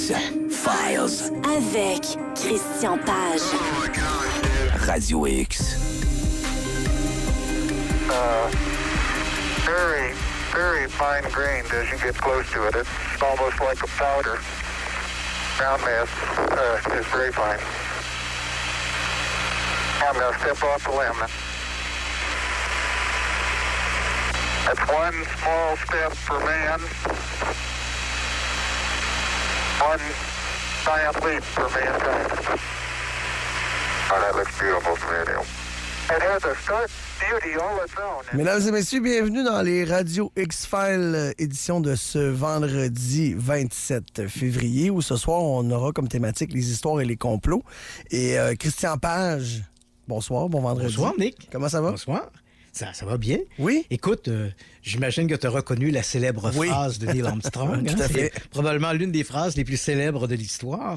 X-Files. Avec Christian Page. Radio X. Very, very fine grained as you get close to it. It's almost like a powder. Ground mass is very fine. I'm going to step off the limb. That's one small step for man, one giant leap for mankind. Oh, that looks beautiful from radio. It has a stark beauty all its own. Mesdames et messieurs, bienvenue dans les Radios X-Files, édition de ce vendredi 27 février, où ce soir, on aura comme thématique les histoires et les complots. Et Christian Page, bonsoir, bon vendredi. Bonsoir, Nick. Comment ça va? Bonsoir. Ça va bien? Oui. Écoute, j'imagine que tu as reconnu la célèbre phrase de Neil Armstrong. Tout à fait. C'est probablement l'une des phrases les plus célèbres de l'histoire.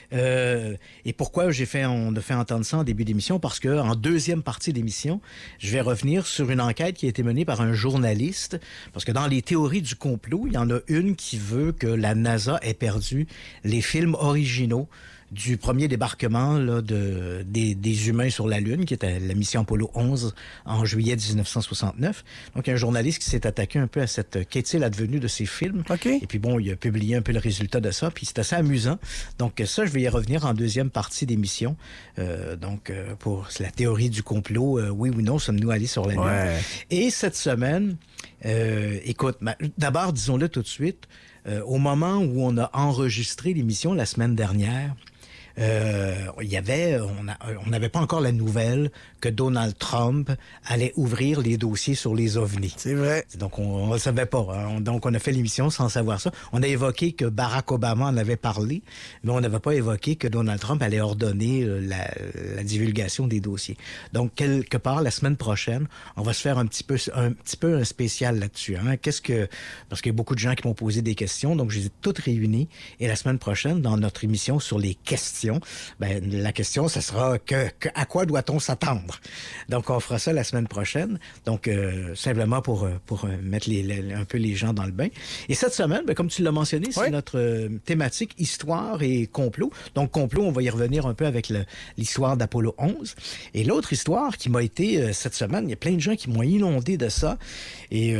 Et pourquoi on a fait entendre ça en début d'émission? Parce qu'en deuxième partie d'émission, je vais revenir sur une enquête qui a été menée par un journaliste. Parce que dans les théories du complot, il y en a une qui veut que la NASA ait perdu les films originaux du premier débarquement là, des humains sur la Lune, qui était la mission Apollo 11 en juillet 1969. Donc, il y a un journaliste qui s'est attaqué un peu à cette qu'est-il advenu de ces films. Okay. Et puis bon, il a publié un peu le résultat de ça, puis c'est assez amusant. Donc ça, je vais y revenir en deuxième partie d'émission. Pour la théorie du complot, oui ou non, sommes-nous allés sur la Lune? Ouais. Et cette semaine, écoute, d'abord, disons-le tout de suite, au moment où on a enregistré l'émission la semaine dernière, on n'avait pas encore la nouvelle que Donald Trump allait ouvrir les dossiers sur les ovnis. C'est vrai. Donc, on ne le savait pas. Hein. Donc, on a fait l'émission sans savoir ça. On a évoqué que Barack Obama en avait parlé, mais on n'avait pas évoqué que Donald Trump allait ordonner la divulgation des dossiers. Donc, quelque part, la semaine prochaine, on va se faire un petit peu un spécial là-dessus. Hein. Parce qu'il y a beaucoup de gens qui m'ont posé des questions, donc je les ai toutes réunies. Et la semaine prochaine, dans notre émission sur les questions, la question, ça sera à quoi doit-on s'attendre? Donc, on fera ça la semaine prochaine. Donc, simplement pour mettre un peu les gens dans le bain. Et cette semaine, comme tu l'as mentionné, c'est notre thématique histoire et complot. Donc, complot, on va y revenir un peu avec l'histoire d'Apollo 11. Et l'autre histoire qui m'a été cette semaine, il y a plein de gens qui m'ont inondé de ça. Et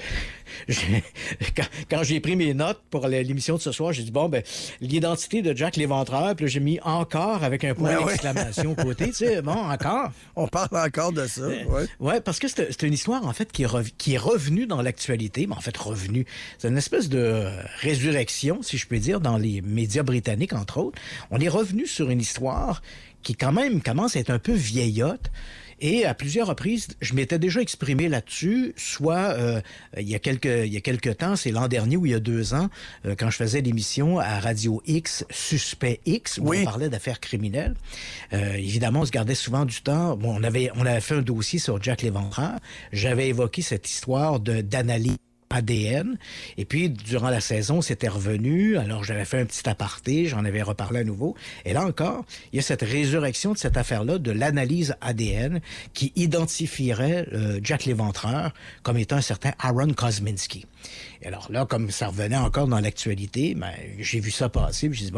quand j'ai pris mes notes pour l'émission de ce soir, j'ai dit, l'identité de Jack l'Éventreur, puis là, j'ai mis encore avec un point d'exclamation côté, tu sais, encore. On parle encore de ça, Ouais, parce que c'est une histoire, en fait, qui est revenue dans l'actualité, mais en fait, revenue. C'est une espèce de résurrection, si je peux dire, dans les médias britanniques, entre autres. On est revenu sur une histoire qui, quand même, commence à être un peu vieillotte. Et à plusieurs reprises, je m'étais déjà exprimé là-dessus, soit il y a quelques temps, c'est l'an dernier ou il y a 2 ans, quand je faisais l'émission à Radio X, Suspect X, où on parlait d'affaires criminelles. Évidemment, on se gardait souvent du temps. Bon, on avait fait un dossier sur Jack l'Éventreur. J'avais évoqué cette histoire d'analyse ADN. Et puis, durant la saison, c'était revenu. Alors, j'avais fait un petit aparté, j'en avais reparlé à nouveau. Et là encore, il y a cette résurrection de cette affaire-là, de l'analyse ADN, qui identifierait Jack l'Éventreur comme étant un certain Aaron Kosminski. Et alors là, comme ça revenait encore dans l'actualité, j'ai vu ça passer, puis j'ai dit,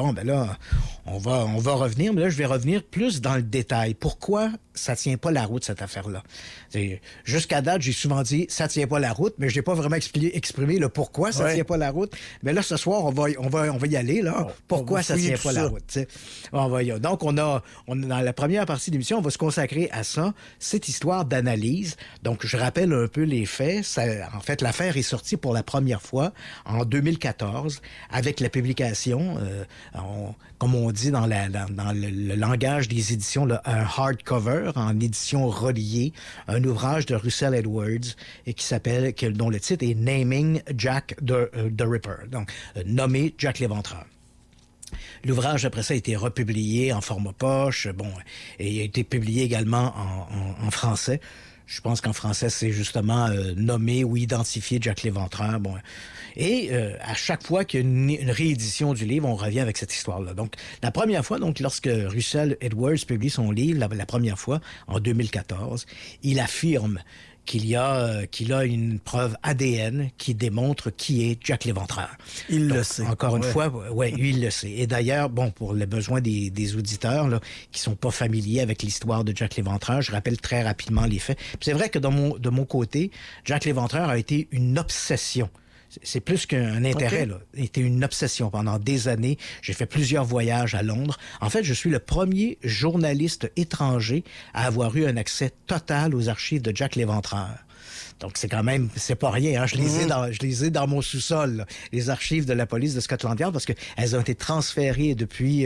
on va revenir, mais là, je vais revenir plus dans le détail. Pourquoi ça tient pas la route, cette affaire-là? Jusqu'à date, j'ai souvent dit, ça tient pas la route, mais j'ai pas vraiment exprimé le pourquoi ça tient pas la route. Mais là, ce soir, on va y aller, là. Pourquoi ça tient pas la route? T'sais. On va y aller. Donc, on a dans la première partie de l'émission, on va se consacrer à ça, cette histoire d'analyse. Donc, je rappelle un peu les faits. En fait, l'affaire est sortie pour la première fois en 2014 avec la publication, comme on dit dans le langage des éditions, un hardcover en édition reliée, un ouvrage de Russell Edwards et dont le titre est Naming Jack the Ripper, donc nommer Jack l'Éventreur. L'ouvrage, après ça, a été republié en format poche, et il a été publié également en français. Je pense qu'en français, c'est justement nommer ou identifier Jack l'Éventreur. Et à chaque fois qu'il y a une réédition du livre, on revient avec cette histoire-là. Donc, la première fois, lorsque Russell Edwards publie son livre, la première fois, en 2014, il affirme qu'il a une preuve ADN qui démontre qui est Jack l'Éventreur. Il le sait. Encore une fois, oui, il le sait. Et d'ailleurs, bon, pour les besoins des auditeurs là, qui sont pas familiers avec l'histoire de Jack l'Éventreur, je rappelle très rapidement les faits. Puis c'est vrai que de mon côté, Jack l'Éventreur a été une obsession. C'est plus qu'un intérêt, là. C'était une obsession pendant des années. J'ai fait plusieurs voyages à Londres. En fait, je suis le premier journaliste étranger à avoir eu un accès total aux archives de Jack l'Éventreur. Donc, c'est quand même, c'est pas rien, hein. Je les ai dans mon sous-sol, là, les archives de la police de Scotland Yard, parce qu'elles ont été transférées depuis,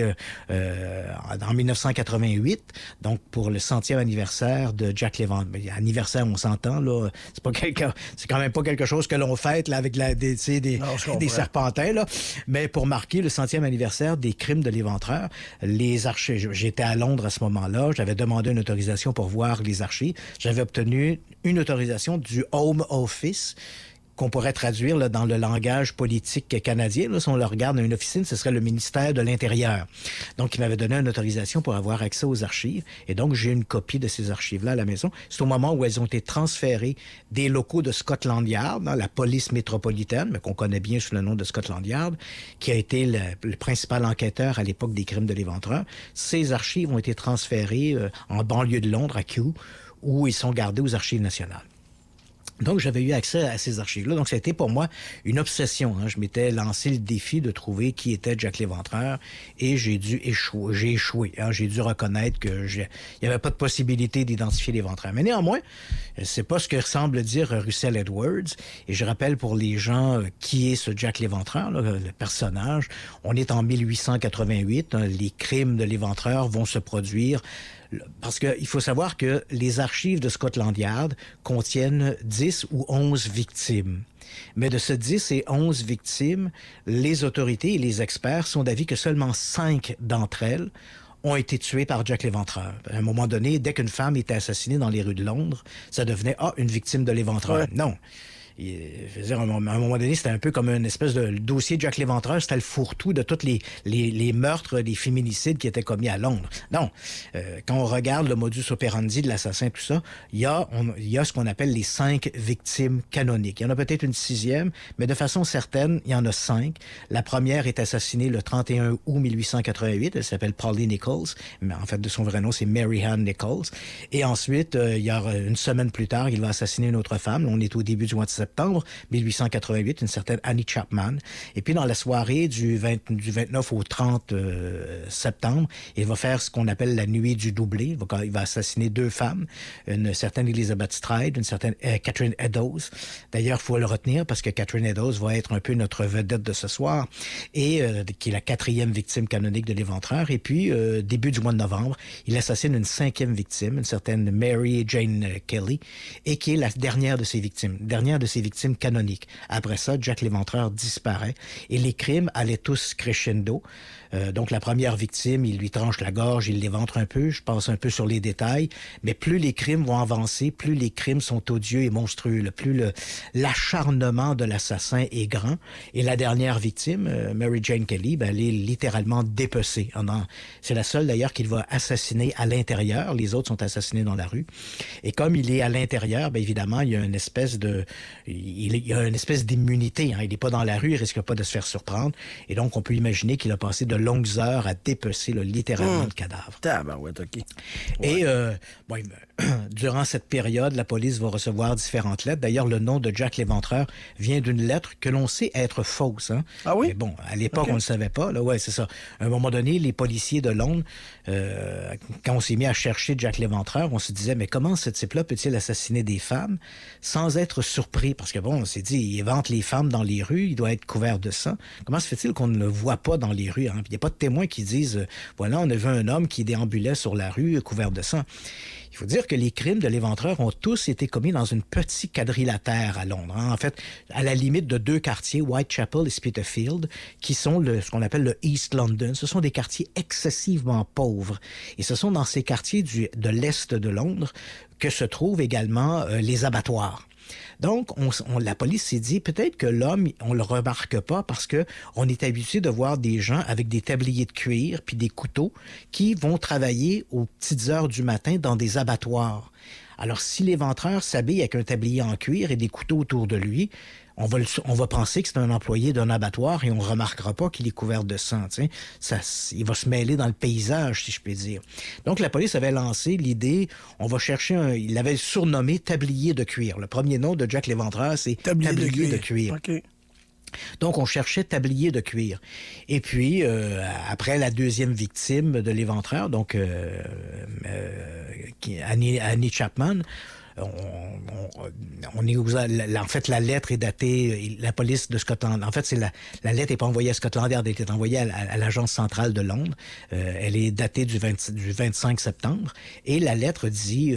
en 1988. Donc, pour le 100e anniversaire de Jack l'Éventreur. Anniversaire, on s'entend, là. C'est quand même pas quelque chose que l'on fête, là, avec des serpentins, là. Mais pour marquer le 100e anniversaire des crimes de l'Éventreur, les archives, j'étais à Londres à ce moment-là. J'avais demandé une autorisation pour voir les archives. J'avais obtenu une autorisation du Home Office, qu'on pourrait traduire là, dans le langage politique canadien. Là, si on le regarde dans une officine, ce serait le ministère de l'Intérieur. Donc, il m'avait donné une autorisation pour avoir accès aux archives. Et donc, j'ai une copie de ces archives-là à la maison. C'est au moment où elles ont été transférées des locaux de Scotland Yard, la police métropolitaine, mais qu'on connaît bien sous le nom de Scotland Yard, qui a été le principal enquêteur à l'époque des crimes de l'Éventreur. Ces archives ont été transférées en banlieue de Londres, à Kew, où ils sont gardés aux archives nationales. Donc, j'avais eu accès à ces archives-là. Donc, ça a été pour moi une obsession. Hein. Je m'étais lancé le défi de trouver qui était Jack l'Éventreur et j'ai échoué. Hein. J'ai dû reconnaître que il n'y avait pas de possibilité d'identifier l'Éventreur. Mais néanmoins, c'est pas ce que semble dire Russell Edwards. Et je rappelle pour les gens qui est ce Jack l'Éventreur, là, le personnage. On est en 1888. Hein. Les crimes de l'Éventreur vont se produire. Parce qu'il faut savoir que les archives de Scotland Yard contiennent 10 ou 11 victimes. Mais de ces 10 et 11 victimes, les autorités et les experts sont d'avis que seulement 5 d'entre elles ont été tuées par Jack l'Éventreur. À un moment donné, dès qu'une femme était assassinée dans les rues de Londres, ça devenait une victime de l'Éventreur. Ouais. Non. Je veux dire, à un moment donné, c'était un peu comme une espèce de dossier de Jack l'Éventreur, c'était le fourre-tout de tous les meurtres, les féminicides qui étaient commis à Londres. Non, quand on regarde le modus operandi de l'assassin, tout ça, il y a ce qu'on appelle les 5 victimes canoniques. Il y en a peut-être une 6e, mais de façon certaine, il y en a 5. La première est assassinée le 31 août 1888. Elle s'appelle Polly Nichols, mais en fait, de son vrai nom, c'est Mary Ann Nichols. Et ensuite, il y a une semaine plus tard, il va assassiner une autre femme. On est au début du mois de septembre 1888, une certaine Annie Chapman. Et puis, dans la soirée du 29 au 30 septembre, il va faire ce qu'on appelle la nuit du doublé. Il va assassiner 2 femmes, une certaine Elizabeth Stride, une certaine Catherine Eddowes. D'ailleurs, il faut le retenir parce que Catherine Eddowes va être un peu notre vedette de ce soir, et qui est la 4e victime canonique de l'Éventreur. Et puis, début du mois de novembre, il assassine une 5e victime, une certaine Mary Jane Kelly, et qui est la dernière de ses victimes canoniques. Après ça, Jack l'Éventreur disparaît et les crimes allaient tous crescendo. Donc, la première victime, il lui tranche la gorge, il l'éventre un peu. Je passe un peu sur les détails. Mais plus les crimes vont avancer, plus les crimes sont odieux et monstrueux. Plus l'acharnement de l'assassin est grand. Et la dernière victime, Mary Jane Kelly, elle est littéralement dépecée. C'est la seule, d'ailleurs, qu'il va assassiner à l'intérieur. Les autres sont assassinés dans la rue. Et comme il est à l'intérieur, évidemment, il y a une espèce d'immunité. Hein. Il n'est pas dans la rue, il risque pas de se faire surprendre. Et donc, on peut imaginer qu'il a passé de longues heures à dépecer littéralement le cadavre. Tabarouette, OK. Ouais. Et durant cette période, la police va recevoir différentes lettres. D'ailleurs, le nom de Jack l'Éventreur vient d'une lettre que l'on sait être fausse. Hein? Ah oui? Mais bon, à l'époque, on ne le savait pas. Là, ouais, c'est ça. À un moment donné, les policiers de Londres, quand on s'est mis à chercher Jack l'Éventreur, on se disait, mais comment ce type-là peut-il assassiner des femmes sans être surpris? Parce que bon, on s'est dit, il évente les femmes dans les rues, il doit être couvert de sang. Comment se fait-il qu'on ne le voit pas dans les rues? Hein? Il n'y a pas de témoins qui disent, voilà, on a vu un homme qui déambulait sur la rue couvert de sang. Il faut dire que les crimes de l'Éventreur ont tous été commis dans une petite quadrilatère à Londres. Hein. En fait, à la limite de 2 quartiers, Whitechapel et Spitalfields, qui sont ce qu'on appelle le East London. Ce sont des quartiers excessivement pauvres. Et ce sont dans ces quartiers de l'Est de Londres que se trouvent également les abattoirs. Donc, la police s'est dit, peut-être que l'homme, on le remarque pas parce que on est habitué de voir des gens avec des tabliers de cuir puis des couteaux qui vont travailler aux petites heures du matin dans des abattoirs. Alors, si l'éventreur s'habille avec un tablier en cuir et des couteaux autour de lui, on va penser que c'est un employé d'un abattoir et on ne remarquera pas qu'il est couvert de sang. Il va se mêler dans le paysage, si je peux dire. Donc, la police avait lancé l'idée, on va chercher il l'avait surnommé tablier de cuir. Le premier nom de Jack l'Éventreur, c'est tablier de cuir. OK. Donc, on cherchait tablier de cuir. Et puis, après la deuxième victime de l'éventreur, donc Annie Chapman, en fait, la lettre est datée, la police de Scotland, en fait, la lettre n'est pas envoyée à Scotland Yard, elle est envoyée à l'agence centrale de Londres. Elle est datée du 25 septembre. Et la lettre dit...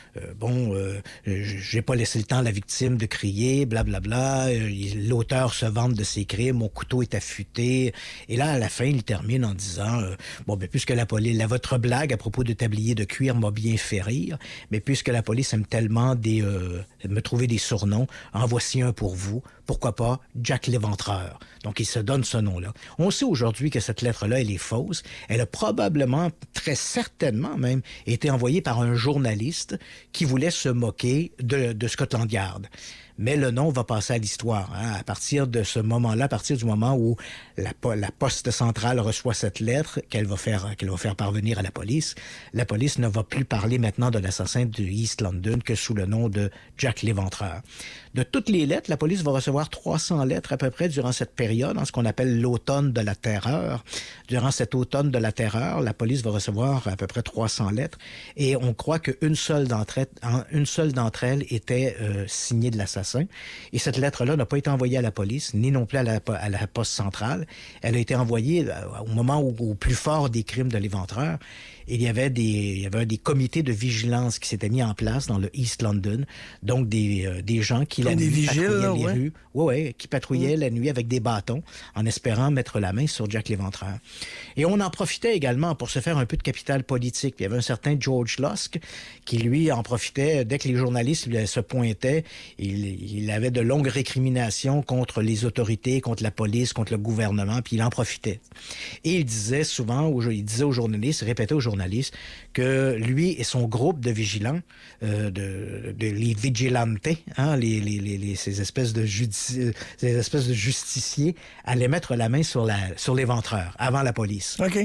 j'ai pas laissé le temps à la victime de crier, blablabla. L'auteur se vante de ses crimes, mon couteau est affûté. Et là, à la fin, il termine en disant puisque votre blague à propos de tablier de cuir m'a bien fait rire, mais puisque la police aime tellement me trouver des surnoms, en voici un pour vous. Pourquoi pas Jack l'Éventreur? Donc, il se donne ce nom-là. On sait aujourd'hui que cette lettre-là, elle est fausse. Elle a probablement, très certainement même, été envoyée par un journaliste qui voulait se moquer de Scotland Yard. Mais le nom va passer à l'histoire. À partir de ce moment-là, à partir du moment où la poste centrale reçoit cette lettre qu'elle va faire parvenir à la police ne va plus parler maintenant de l'assassin de East London que sous le nom de Jack l'Éventreur. De toutes les lettres, la police va recevoir 300 lettres à peu près durant cette période, en ce qu'on appelle l'automne de la terreur. Durant cet automne de la terreur, la police va recevoir à peu près 300 lettres et on croit qu'une seule d'entre elles était signée de l'assassin. Et cette lettre-là n'a pas été envoyée à la police, ni non plus à la poste centrale. Elle a été envoyée au moment au plus fort des crimes de l'éventreur. Il y avait des comités de vigilance qui s'étaient mis en place dans le East London, donc des gens qui la nuit patrouillaient les rues, qui patrouillaient la nuit avec des bâtons en espérant mettre la main sur Jack l'Éventreur. Et on en profitait également pour se faire un peu de capital politique. Il y avait un certain George Lusk qui, lui, en profitait dès que les journalistes se pointaient. Il avait de longues récriminations contre les autorités, contre la police, contre le gouvernement, puis il en profitait. Et il disait aux journalistes, répétait aux journalistes, que lui et son groupe de vigilants, les vigilantes, ces espèces de justiciers, allaient mettre la main sur l'éventreur avant la police. OK.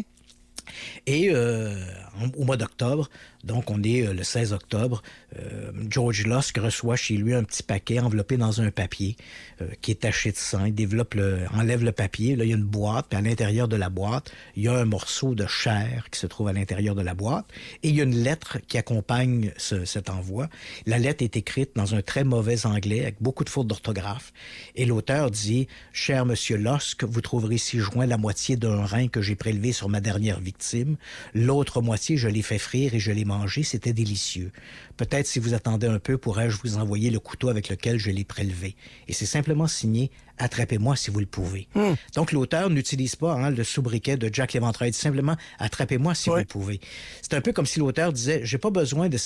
Et au mois d'octobre, donc on est le 16 octobre, George Lusk reçoit chez lui un petit paquet enveloppé dans un papier qui est taché de sang. Il enlève le papier, là il y a une boîte, puis à l'intérieur de la boîte, il y a un morceau de chair qui se trouve à l'intérieur de la boîte, et il y a une lettre qui accompagne cet envoi. La lettre est écrite dans un très mauvais anglais, avec beaucoup de fautes d'orthographe, et l'auteur dit « Cher Monsieur Lusk, vous trouverez ici joint la moitié d'un rein que j'ai prélevé sur ma dernière victime. L'autre moitié, je l'ai fait frire et je l'ai mangé, c'était délicieux. Peut-être si vous attendez un peu, pourrais-je vous envoyer le couteau avec lequel je l'ai prélevé. » Et c'est simplement signé « Attrapez-moi si vous le pouvez ». Donc l'auteur n'utilise pas le sobriquet de Jack l'Éventreur, il dit simplement « Attrapez-moi si vous le pouvez ». C'est un peu comme si l'auteur disait « J'ai pas besoin de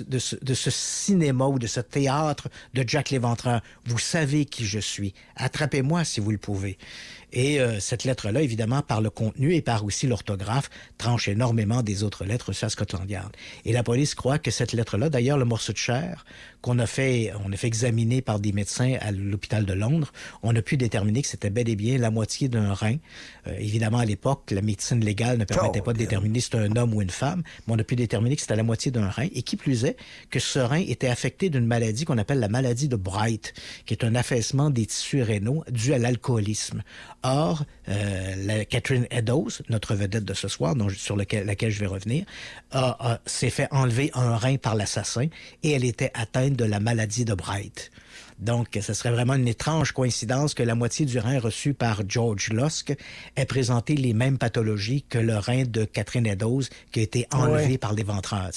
ce cinéma ou de ce théâtre de Jack l'Éventreur. Vous savez qui je suis. Attrapez-moi si vous le pouvez ». Et cette lettre-là, évidemment, par le contenu et par aussi l'orthographe, tranche énormément des autres lettres reçues à Scotland Yard. Et la police croit que cette lettre-là, d'ailleurs, le morceau de chair on a fait examiner par des médecins à l'hôpital de Londres, on a pu déterminer que c'était bel et bien la moitié d'un rein. Évidemment, à l'époque, la médecine légale ne permettait pas de déterminer si c'était un homme ou une femme, mais on a pu déterminer que c'était la moitié d'un rein. Et qui plus est, que ce rein était affecté d'une maladie qu'on appelle la maladie de Bright, qui est un affaissement des tissus rénaux dû à l'alcoolisme. Or, Catherine Eddowes, notre vedette de ce soir, sur laquelle je vais revenir, s'est fait enlever un rein par l'assassin et elle était atteinte de la maladie de Bright. Donc, ce serait vraiment une étrange coïncidence que la moitié du rein reçu par George Lusk ait présenté les mêmes pathologies que le rein de Catherine Eddowes qui a été enlevé par l'éventreur.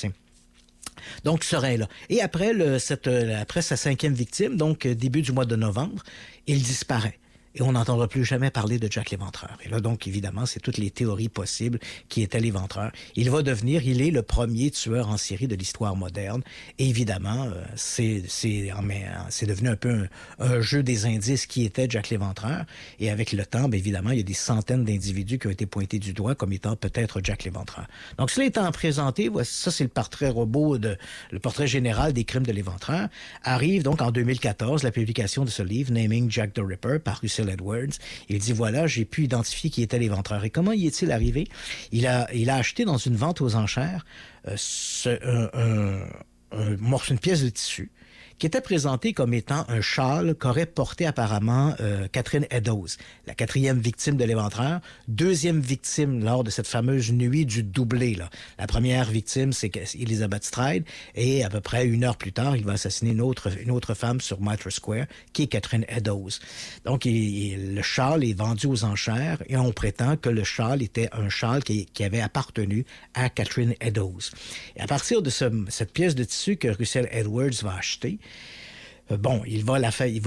Donc, ce rein-là. Et après sa cinquième victime, donc début du mois de novembre, il disparaît. et on n'entendra plus jamais parler de Jack l'Éventreur. Et là, donc, évidemment, c'est toutes les théories possibles qui étaient l'Éventreur. Il est le premier tueur en série de l'histoire moderne. Et évidemment, c'est devenu un peu un jeu des indices qui était Jack l'Éventreur. Et avec le temps, bien évidemment, il y a des centaines d'individus qui ont été pointés du doigt comme étant peut-être Jack l'Éventreur. Donc, cela étant présenté, ça, c'est le portrait le portrait général des crimes de l'Éventreur. Arrive donc en 2014 la publication de ce livre, Naming Jack the Ripper, par Russell Edwards. Il dit, voilà, j'ai pu identifier qui était l'Éventreur. Et comment y est-il arrivé? Il a acheté dans une vente aux enchères une pièce de tissu qui était présentée comme étant un châle qu'aurait porté apparemment Catherine Eddowes, la 4e victime de l'Éventreur, 2e victime lors de cette fameuse nuit du doublé. Là. La première victime, c'est Elizabeth Stride, et à peu près 1 heure plus tard, il va assassiner une autre femme sur Mitre Square, qui est Catherine Eddowes. Donc, le châle est vendu aux enchères, et on prétend que le châle était un châle qui avait appartenu à Catherine Eddowes. Et à partir de cette pièce de tissu que Russell Edwards va acheter, il va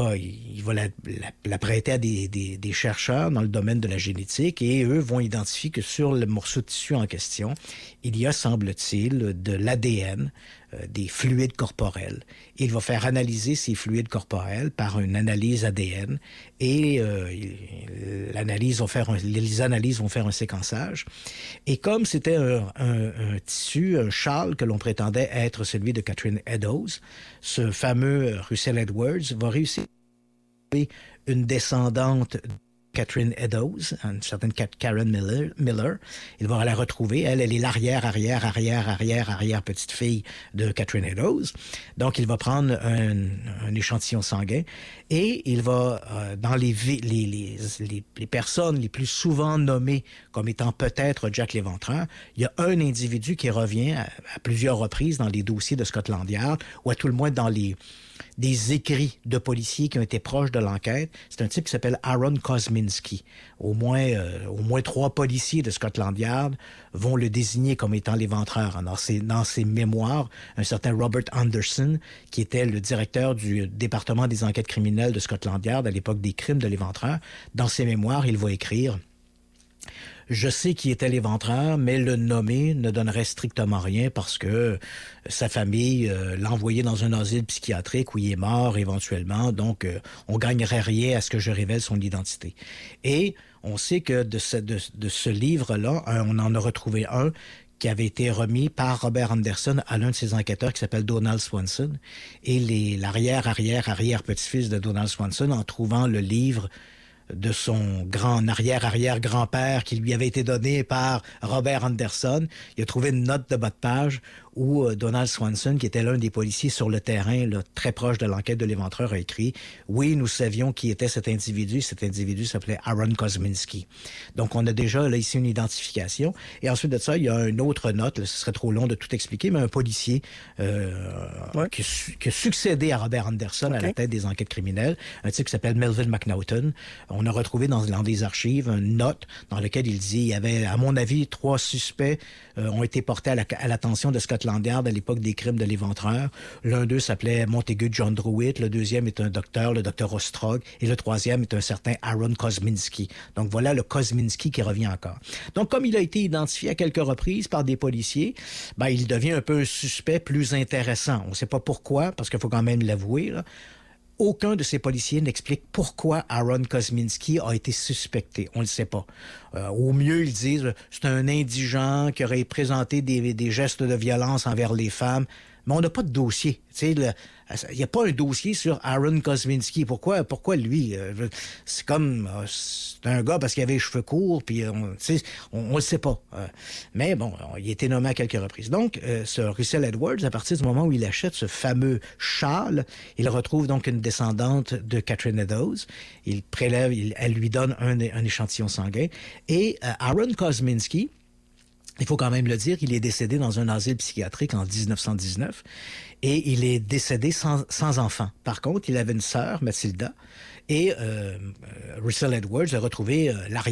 la prêter à des chercheurs dans le domaine de la génétique, et eux vont identifier que sur le morceau de tissu en question, il y a, semble-t-il, de l'ADN, des fluides corporels. Il va faire analyser ces fluides corporels par une analyse ADN, et les analyses vont faire un séquençage. Et comme c'était un tissu, un châle que l'on prétendait être celui de Catherine Eddowes, ce fameux Russell Edwards va réussir à trouver une descendante Catherine Eddowes, une certaine Karen Miller. Il va la retrouver. Elle est l'arrière petite-fille de Catherine Eddowes. Donc, il va prendre un échantillon sanguin et il va, dans les personnes les plus souvent nommées comme étant peut-être Jack l'Éventreur, il y a un individu qui revient à plusieurs reprises dans les dossiers de Scotland Yard, ou à tout le moins dans des écrits de policiers qui ont été proches de l'enquête. C'est un type qui s'appelle Aaron Kosminski. Au moins 3 policiers de Scotland Yard vont le désigner comme étant l'Éventreur. Dans ses mémoires, un certain Robert Anderson, qui était le directeur du département des enquêtes criminelles de Scotland Yard à l'époque des crimes de l'Éventreur, dans ses mémoires, il va écrire: je sais qui était l'Éventreur, mais le nommer ne donnerait strictement rien parce que sa famille l'a envoyé dans un asile psychiatrique où il est mort éventuellement, donc on gagnerait rien à ce que je révèle son identité. Et on sait que de ce livre-là, on en a retrouvé un qui avait été remis par Robert Anderson à l'un de ses enquêteurs qui s'appelle Donald Swanson. Et l'arrière-petit-fils de Donald Swanson, en trouvant le livre de son arrière-grand-père qui lui avait été donné par Robert Anderson, il a trouvé une note de bas de page où Donald Swanson, qui était l'un des policiers sur le terrain, là, très proche de l'enquête de l'Éventreur, a écrit « Oui, nous savions qui était cet individu. Cet individu s'appelait Aaron Kosminski. » Donc, on a déjà là ici une identification. Et ensuite de ça, il y a une autre note, là, ce serait trop long de tout expliquer, mais un policier qui a succédé à Robert Anderson à la tête des enquêtes criminelles, un type qui s'appelle Melvin McNaughton. On a retrouvé dans des archives une note dans laquelle il dit il y avait, à mon avis, 3 suspects ont été portés à l'attention de Scotland Yard à l'époque des crimes de l'Éventreur. L'un d'eux s'appelait Montague John Druitt, le deuxième est un docteur, le docteur Ostrog, et le troisième est un certain Aaron Kosminski. Donc voilà le Kosminski qui revient encore. Donc comme il a été identifié à quelques reprises par des policiers, il devient un peu un suspect plus intéressant. On ne sait pas pourquoi, parce qu'il faut quand même l'avouer, là. Aucun de ces policiers n'explique pourquoi Aaron Kosminski a été suspecté. On ne le sait pas. Au mieux, ils disent c'est un indigent qui aurait présenté des gestes de violence envers les femmes. Mais on n'a pas de dossier. Il n'y a pas un dossier sur Aaron Kosminski. Pourquoi lui? C'est comme... c'est un gars parce qu'il avait les cheveux courts, puis on le sait pas. Mais bon, il a été nommé à quelques reprises. Donc, ce Russell Edwards, à partir du moment où il achète ce fameux châle, il retrouve donc une descendante de Catherine Eddowes. Il prélève, elle lui donne un échantillon sanguin. Et Aaron Kosminski, il faut quand même le dire, il est décédé dans un asile psychiatrique en 1919 et il est décédé sans enfant. Par contre, il avait une sœur, Mathilda, Et Russell Edwards a retrouvé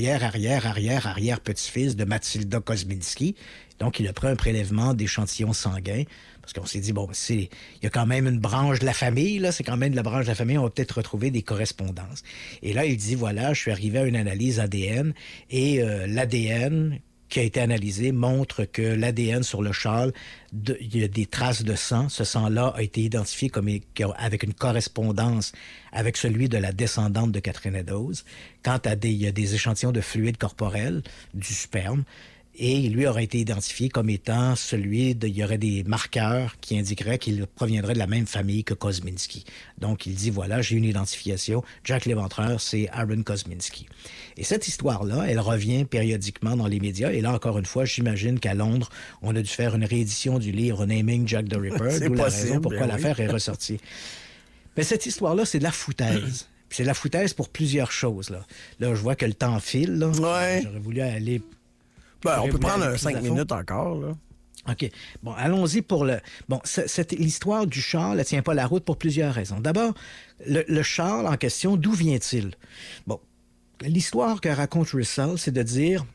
l'arrière-petit-fils de Matilda Kosminski. Donc, il a pris un prélèvement d'échantillons sanguins parce qu'on s'est dit, bon, il y a quand même une branche de la famille, là, c'est quand même de la branche de la famille, on va peut-être retrouver des correspondances. Et là, il dit, voilà, je suis arrivé à une analyse ADN et l'ADN qui a été analysé montre que l'ADN sur le châle, il y a des traces de sang. Ce sang-là a été identifié avec une correspondance avec celui de la descendante de Catherine Eddowes. Il y a des échantillons de fluide corporel, du sperme, et lui aurait été identifié comme étant il y aurait des marqueurs qui indiqueraient qu'il proviendrait de la même famille que Kosminski. Donc, il dit, voilà, j'ai une identification. Jack l'Éventreur, c'est Aaron Kosminski. Et cette histoire-là, elle revient périodiquement dans les médias. Et là, encore une fois, j'imagine qu'à Londres, on a dû faire une réédition du livre Naming Jack the Ripper, d'où la raison pourquoi l'affaire est ressortie. Mais cette histoire-là, c'est de la foutaise. C'est de la foutaise pour plusieurs choses. Là, je vois que le temps file. Là. Ouais. J'aurais voulu aller... on peut prendre 5 minutes encore, là. OK. Bon, allons-y pour le... Bon, l'histoire du char ne tient pas la route pour plusieurs raisons. D'abord, le char en question, d'où vient-il? Bon, l'histoire que raconte Russell, c'est de dire...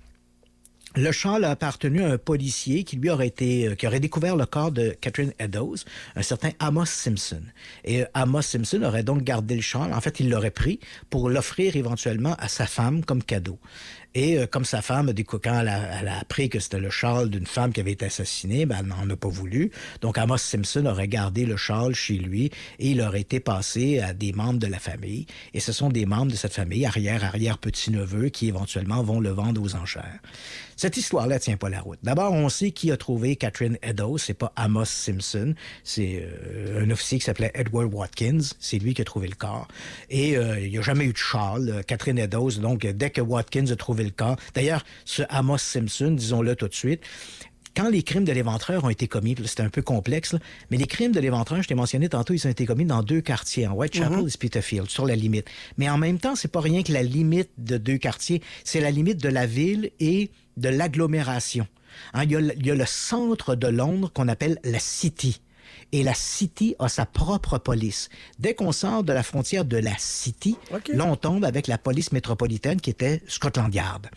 Le châle a appartenu à un policier qui aurait découvert le corps de Catherine Eddowes, un certain Amos Simpson. Et Amos Simpson aurait donc gardé le châle. En fait, il l'aurait pris pour l'offrir éventuellement à sa femme comme cadeau. Et comme sa femme, quand elle a appris que c'était le châle d'une femme qui avait été assassinée, elle n'en a pas voulu. Donc Amos Simpson aurait gardé le châle chez lui et il aurait été passé à des membres de la famille. Et ce sont des membres de cette famille, arrière-petit-neveu, qui éventuellement vont le vendre aux enchères. Cette histoire-là ne tient pas la route. D'abord, on sait qui a trouvé Catherine Eddowes. C'est pas Amos Simpson. C'est un officier qui s'appelait Edward Watkins. C'est lui qui a trouvé le corps. Et il n'y a jamais eu de châle. Catherine Eddowes, donc, dès que Watkins a trouvé le corps... D'ailleurs, ce Amos Simpson, disons-le tout de suite, quand les crimes de l'Éventreur ont été commis, c'était un peu complexe, là, mais les crimes de l'Éventreur, je t'ai mentionné tantôt, ils ont été commis dans 2 quartiers, en Whitechapel et Spitalfields, sur la limite. Mais en même temps, c'est pas rien que la limite de 2 quartiers, c'est la limite de la ville et de l'agglomération. Hein, il y a le centre de Londres qu'on appelle la City. Et la City a sa propre police. Dès qu'on sort de la frontière de la City, là, on tombe avec la police métropolitaine qui était Scotland Yard.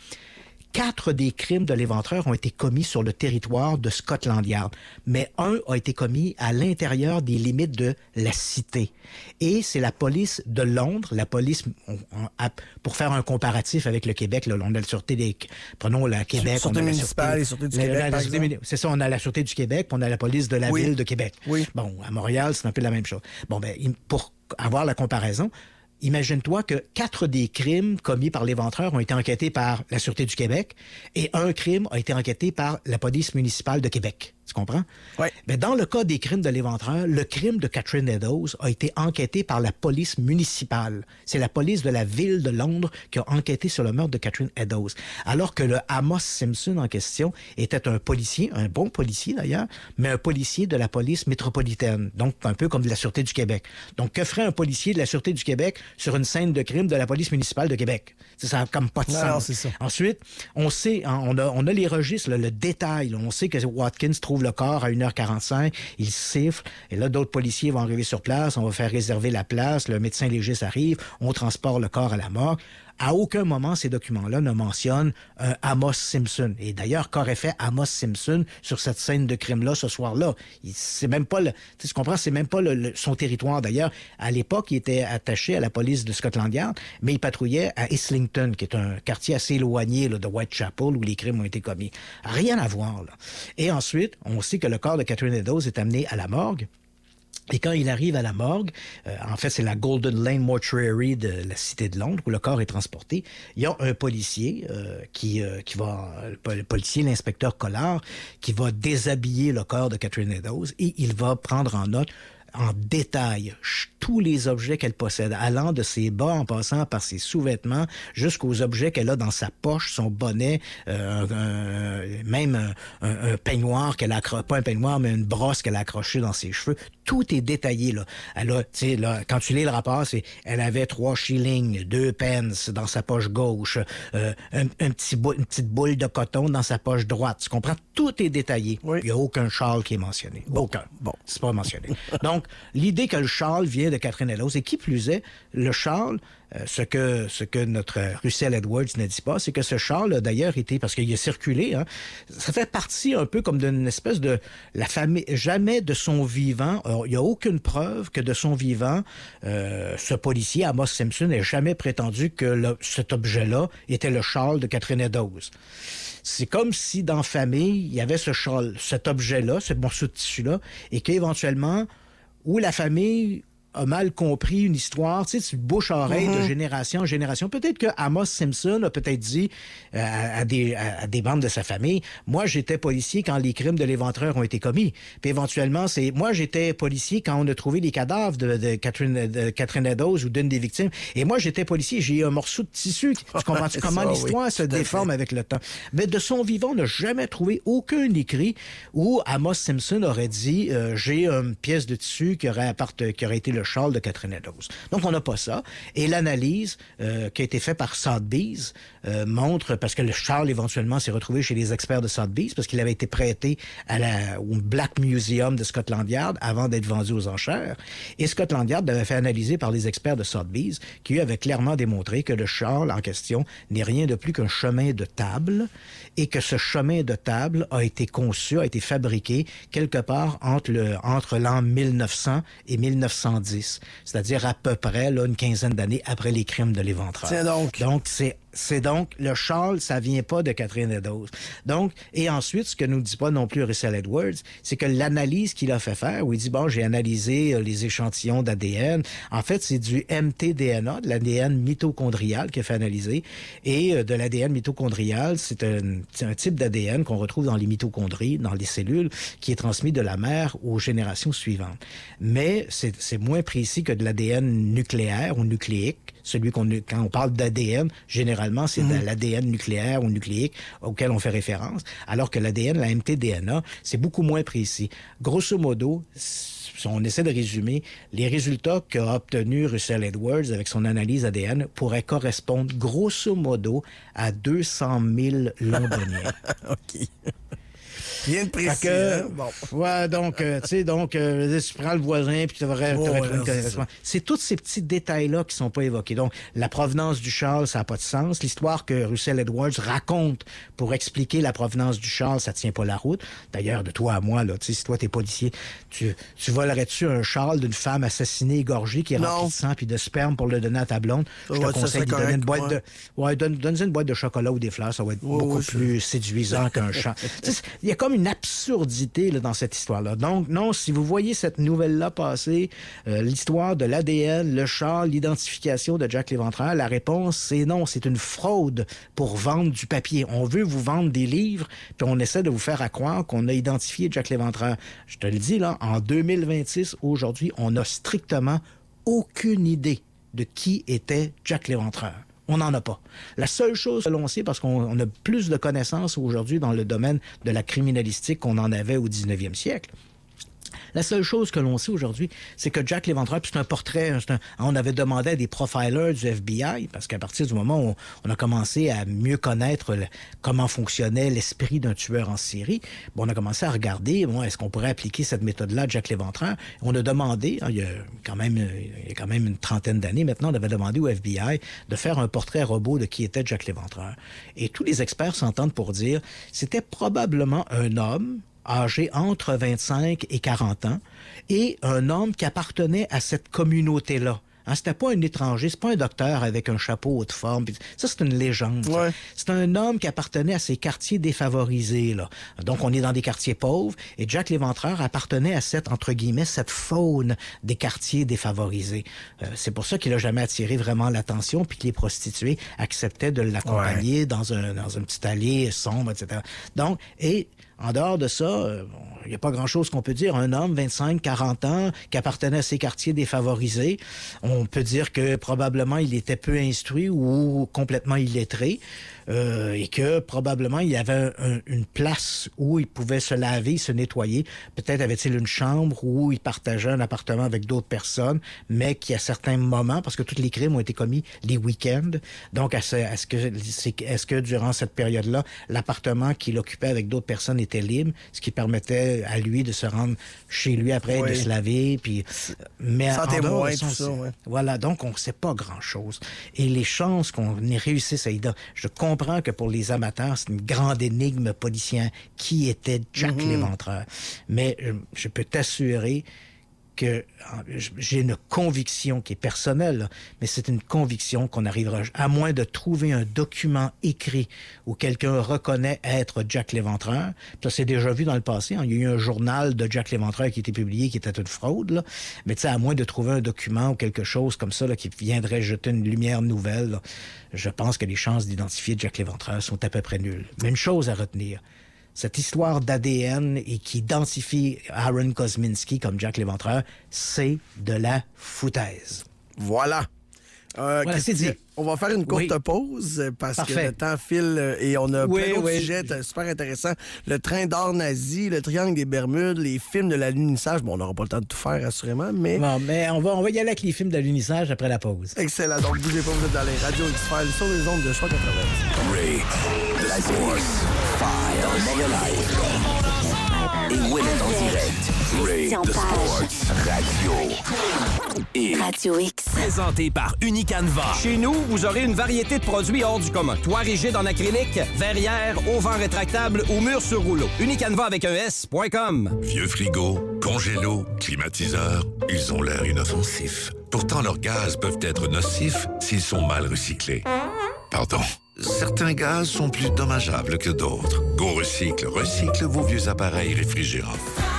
4 des crimes de l'Éventreur ont été commis sur le territoire de Scotland Yard, mais un a été commis à l'intérieur des limites de la cité. Et c'est la police de Londres, la police, pour faire un comparatif avec le Québec, là, on a la sûreté des... Prenons le Québec. Sûreté municipale et sûreté du Québec, c'est ça, on a la sûreté du Québec, puis on a la police de la ville de Québec. Oui. Bon, à Montréal, c'est un peu la même chose. Bon, ben, pour avoir la comparaison... Imagine-toi que 4 des crimes commis par l'Éventreur ont été enquêtés par la Sûreté du Québec et un crime a été enquêté par la police municipale de Québec. Tu comprends? Oui. Mais dans le cas des crimes de l'Éventreur, le crime de Catherine Eddowes a été enquêté par la police municipale. C'est la police de la ville de Londres qui a enquêté sur le meurtre de Catherine Eddowes. Alors que le Amos Simpson en question était un policier, un bon policier d'ailleurs, mais un policier de la police métropolitaine. Donc, un peu comme de la Sûreté du Québec. Donc, que ferait un policier de la Sûreté du Québec sur une scène de crime de la police municipale de Québec? Ça n'a comme pas de sens. Non, c'est ça. Ensuite, on sait, on a les registres, le détail. Là. On sait que Watkins trouve le corps à 1h45, il siffle, et là, d'autres policiers vont arriver sur place, on va faire réserver la place, le médecin légiste arrive, on transporte le corps à la morgue. À aucun moment, ces documents-là ne mentionnent Amos Simpson. Et d'ailleurs, qu'aurait fait Amos Simpson sur cette scène de crime-là ce soir-là? C'est même pas tu comprends, c'est même pas son territoire. D'ailleurs, à l'époque, il était attaché à la police de Scotland Yard, mais il patrouillait à Islington, qui est un quartier assez éloigné là, de Whitechapel, où les crimes ont été commis. Rien à voir, là. Et ensuite, on sait que le corps de Catherine Eddowes est amené à la morgue. Et quand il arrive à la morgue, en fait, c'est la Golden Lane Mortuary de la Cité de Londres, où le corps est transporté. Il y a un policier le policier, l'inspecteur Collard, qui va déshabiller le corps de Catherine Eddowes et il va prendre en note en détail tous les objets qu'elle possède, allant de ses bas en passant par ses sous-vêtements jusqu'aux objets qu'elle a dans sa poche, son bonnet, même un peignoir qu'elle a pas un peignoir, mais une brosse qu'elle a accrochée dans ses cheveux. Tout est détaillé, là. Elle a, tu sais, là, quand tu lis le rapport, elle avait 3 shillings, 2 pence dans sa poche gauche, une petite boule de coton dans sa poche droite. Tu comprends? Tout est détaillé. Oui. Il n'y a aucun châle qui est mentionné. Bon. Aucun. Bon. C'est pas mentionné. Donc, Donc, l'idée que le Charles vient de Catherine Eddowes, et qui plus est, le Charles, ce que notre Russell Edwards ne dit pas, c'est que ce Charles a d'ailleurs été, parce qu'il a circulé, hein, ça fait partie un peu comme d'une espèce de la famille, jamais de son vivant, il n'y a aucune preuve que de son vivant, ce policier, Amos Simpson, n'ait jamais prétendu que cet objet-là était le Charles de Catherine Eddowes. C'est comme si dans la famille, il y avait cet objet-là, ce morceau de tissu-là, et qu'éventuellement, où la famille a mal compris une histoire, tu sais, c'est bouche-oreille de génération en génération. Peut-être que Amos Simpson a peut-être dit à des membres de sa famille, moi, j'étais policier quand les crimes de l'éventreur ont été commis. Puis éventuellement, moi, j'étais policier quand on a trouvé les cadavres de Catherine Eddowes ou d'une des victimes. Et moi, j'étais policier, j'ai eu un morceau de tissu. Tu comprends-tu comment l'histoire se déforme avec le temps? Mais de son vivant, on n'a jamais trouvé aucun écrit où Amos Simpson aurait dit, j'ai une pièce de tissu qui aurait été le Charles de Catherine Eddowes. Donc, on n'a pas ça. Et l'analyse qui a été faite par Sotheby's montre, parce que le Charles, éventuellement, s'est retrouvé chez les experts de Sotheby's, parce qu'il avait été prêté au Black Museum de Scotland Yard avant d'être vendu aux enchères. Et Scotland Yard l'avait fait analyser par les experts de Sotheby's, qui avaient clairement démontré que le Charles en question n'est rien de plus qu'un chemin de table, et que ce chemin de table a été conçu, a été fabriqué quelque part entre l'an 1900 et 1910. C'est-à-dire à peu près là, une quinzaine d'années après les crimes de l'éventreur. Tiens donc. Donc, c'est donc le Charles, ça vient pas de Catherine Eddowes. Donc, et ensuite, ce que nous dit pas non plus Russell Edwards, c'est que l'analyse qu'il a fait faire, où il dit, bon, j'ai analysé les échantillons d'ADN. En fait, c'est du mtDNA, de l'ADN mitochondrial qu'il a fait analyser. Et de l'ADN mitochondrial, c'est un type d'ADN qu'on retrouve dans les mitochondries, dans les cellules, qui est transmis de la mère aux générations suivantes. Mais c'est moins précis que de l'ADN nucléaire ou nucléique. Quand on parle d'ADN, généralement, c'est de l'ADN nucléaire ou nucléique auquel on fait référence, alors que l'ADN, la mtDNA, c'est beaucoup moins précis. Grosso modo, si on essaie de résumer, les résultats qu'a obtenus Russell Edwards avec son analyse ADN pourraient correspondre grosso modo à 200 000 londoniens. OK. Rien de précis. Bon. Ouais, donc, tu sais, tu prends le voisin, puis tu aurais c'est tous ces petits détails-là qui sont pas évoqués. Donc, la provenance du Charles, ça n'a pas de sens. L'histoire que Russell Edwards raconte pour expliquer la provenance du Charles, ça tient pas la route. D'ailleurs, de toi à moi, là, tu sais, si toi, t'es policier, tu volerais-tu un Charles d'une femme assassinée, égorgée, qui est remplie de sang puis de sperme pour le donner à ta blonde? Je te conseille de donner une boîte de... Ouais, donne-y une boîte de chocolat ou des fleurs, ça va être beaucoup plus séduisant qu'un Charles. Il y a comme une absurdité là, dans cette histoire-là. Donc, non, si vous voyez cette nouvelle-là passer, l'histoire de l'ADN, le Charles, l'identification de Jack l'Éventreur, la réponse, c'est non, c'est une fraude pour vendre du papier. On veut vous vendre des livres, puis on essaie de vous faire croire qu'on a identifié Jack l'Éventreur. Je te le dis, là, en 2026, aujourd'hui, on n'a strictement aucune idée de qui était Jack l'Éventreur. On n'en a pas. La seule chose que l'on sait, parce qu'on a plus de connaissances aujourd'hui dans le domaine de la criminalistique qu'on en avait au 19e siècle, la seule chose que l'on sait aujourd'hui, c'est que Jack l'Éventreur, puis c'est un portrait, on avait demandé à des profilers du FBI, parce qu'à partir du moment où on a commencé à mieux connaître comment fonctionnait l'esprit d'un tueur en série, on a commencé à regarder, est-ce qu'on pourrait appliquer cette méthode-là à Jack l'Éventreur? On a demandé, il y a quand même une trentaine d'années maintenant, on avait demandé au FBI de faire un portrait robot de qui était Jack l'Éventreur. Et tous les experts s'entendent pour dire, c'était probablement un homme âgé entre 25 et 40 ans, et un homme qui appartenait à cette communauté-là. C'était pas un étranger, c'est pas un docteur avec un chapeau haute forme. Ça, c'est une légende. Ouais. C'est un homme qui appartenait à ces quartiers défavorisés, là. Donc, on est dans des quartiers pauvres, et Jack l'Éventreur appartenait à cette, entre guillemets, cette faune des quartiers défavorisés. C'est pour ça qu'il a jamais attiré vraiment l'attention, puis que les prostituées acceptaient de l'accompagner dans une petite allée sombre, etc. Donc, en dehors de ça, il n'y a pas grand-chose qu'on peut dire. Un homme, 25, 40 ans, qui appartenait à ces quartiers défavorisés, on peut dire que probablement il était peu instruit ou complètement illettré. et que probablement il y avait une place où il pouvait se laver, se nettoyer. Peut-être avait-il une chambre où il partageait un appartement avec d'autres personnes, mais qui à certains moments, parce que tous les crimes ont été commis les week-ends, donc est-ce que durant cette période-là, l'appartement qu'il occupait avec d'autres personnes était libre, ce qui permettait à lui de se rendre chez lui après, de se laver, puis... Mais sans témoin, tout ça, Voilà, donc on ne sait pas grand-chose. Et les chances qu'on réussisse à je comprends que pour les amateurs, c'est une grande énigme policière. Qui était Jack l'Éventreur? Mais je peux t'assurer que j'ai une conviction qui est personnelle, là, mais c'est une conviction qu'on arrivera, à moins de trouver un document écrit où quelqu'un reconnaît être Jack l'Éventreur. Ça s'est déjà vu dans le passé. Hein. Il y a eu un journal de Jack l'Éventreur qui a été publié, qui était une fraude. Là. Mais tu sais, à moins de trouver un document ou quelque chose comme ça là, qui viendrait jeter une lumière nouvelle, là, je pense que les chances d'identifier Jack l'Éventreur sont à peu près nulles. Mais une chose à retenir, cette histoire d'ADN et qui identifie Aaron Kosminski comme Jack l'Éventreur, c'est de la foutaise. Voilà. Voilà, c'est dit. On va faire une courte pause parce que le temps file et on a plein d'autres sujets super intéressants. Le train d'or nazi, le triangle des Bermudes, les films de l'alunissage. Bon, on n'aura pas le temps de tout faire, assurément, mais... Bon, mais on va y aller avec les films d'alunissage après la pause. Excellent. Donc, bougez pas, vous êtes dans les radios X-Files sur les ondes de Choix 80. Ray, la Force, Fire, Mega Life. Et Will est en direct. Ray, The Sports, Radio. Et Radio X. Présenté par Unicanva. Chez nous, vous aurez une variété de produits hors du commun. Toit rigide en acrylique, verrière, auvent rétractable ou mur sur rouleau. Unicanva avec un S.com. Vieux frigo, congélo, climatiseur, ils ont l'air inoffensifs. Pourtant, leurs gaz peuvent être nocifs s'ils sont mal recyclés. Pardon. Certains gaz sont plus dommageables que d'autres. Go Recycle recycle vos vieux appareils réfrigérants.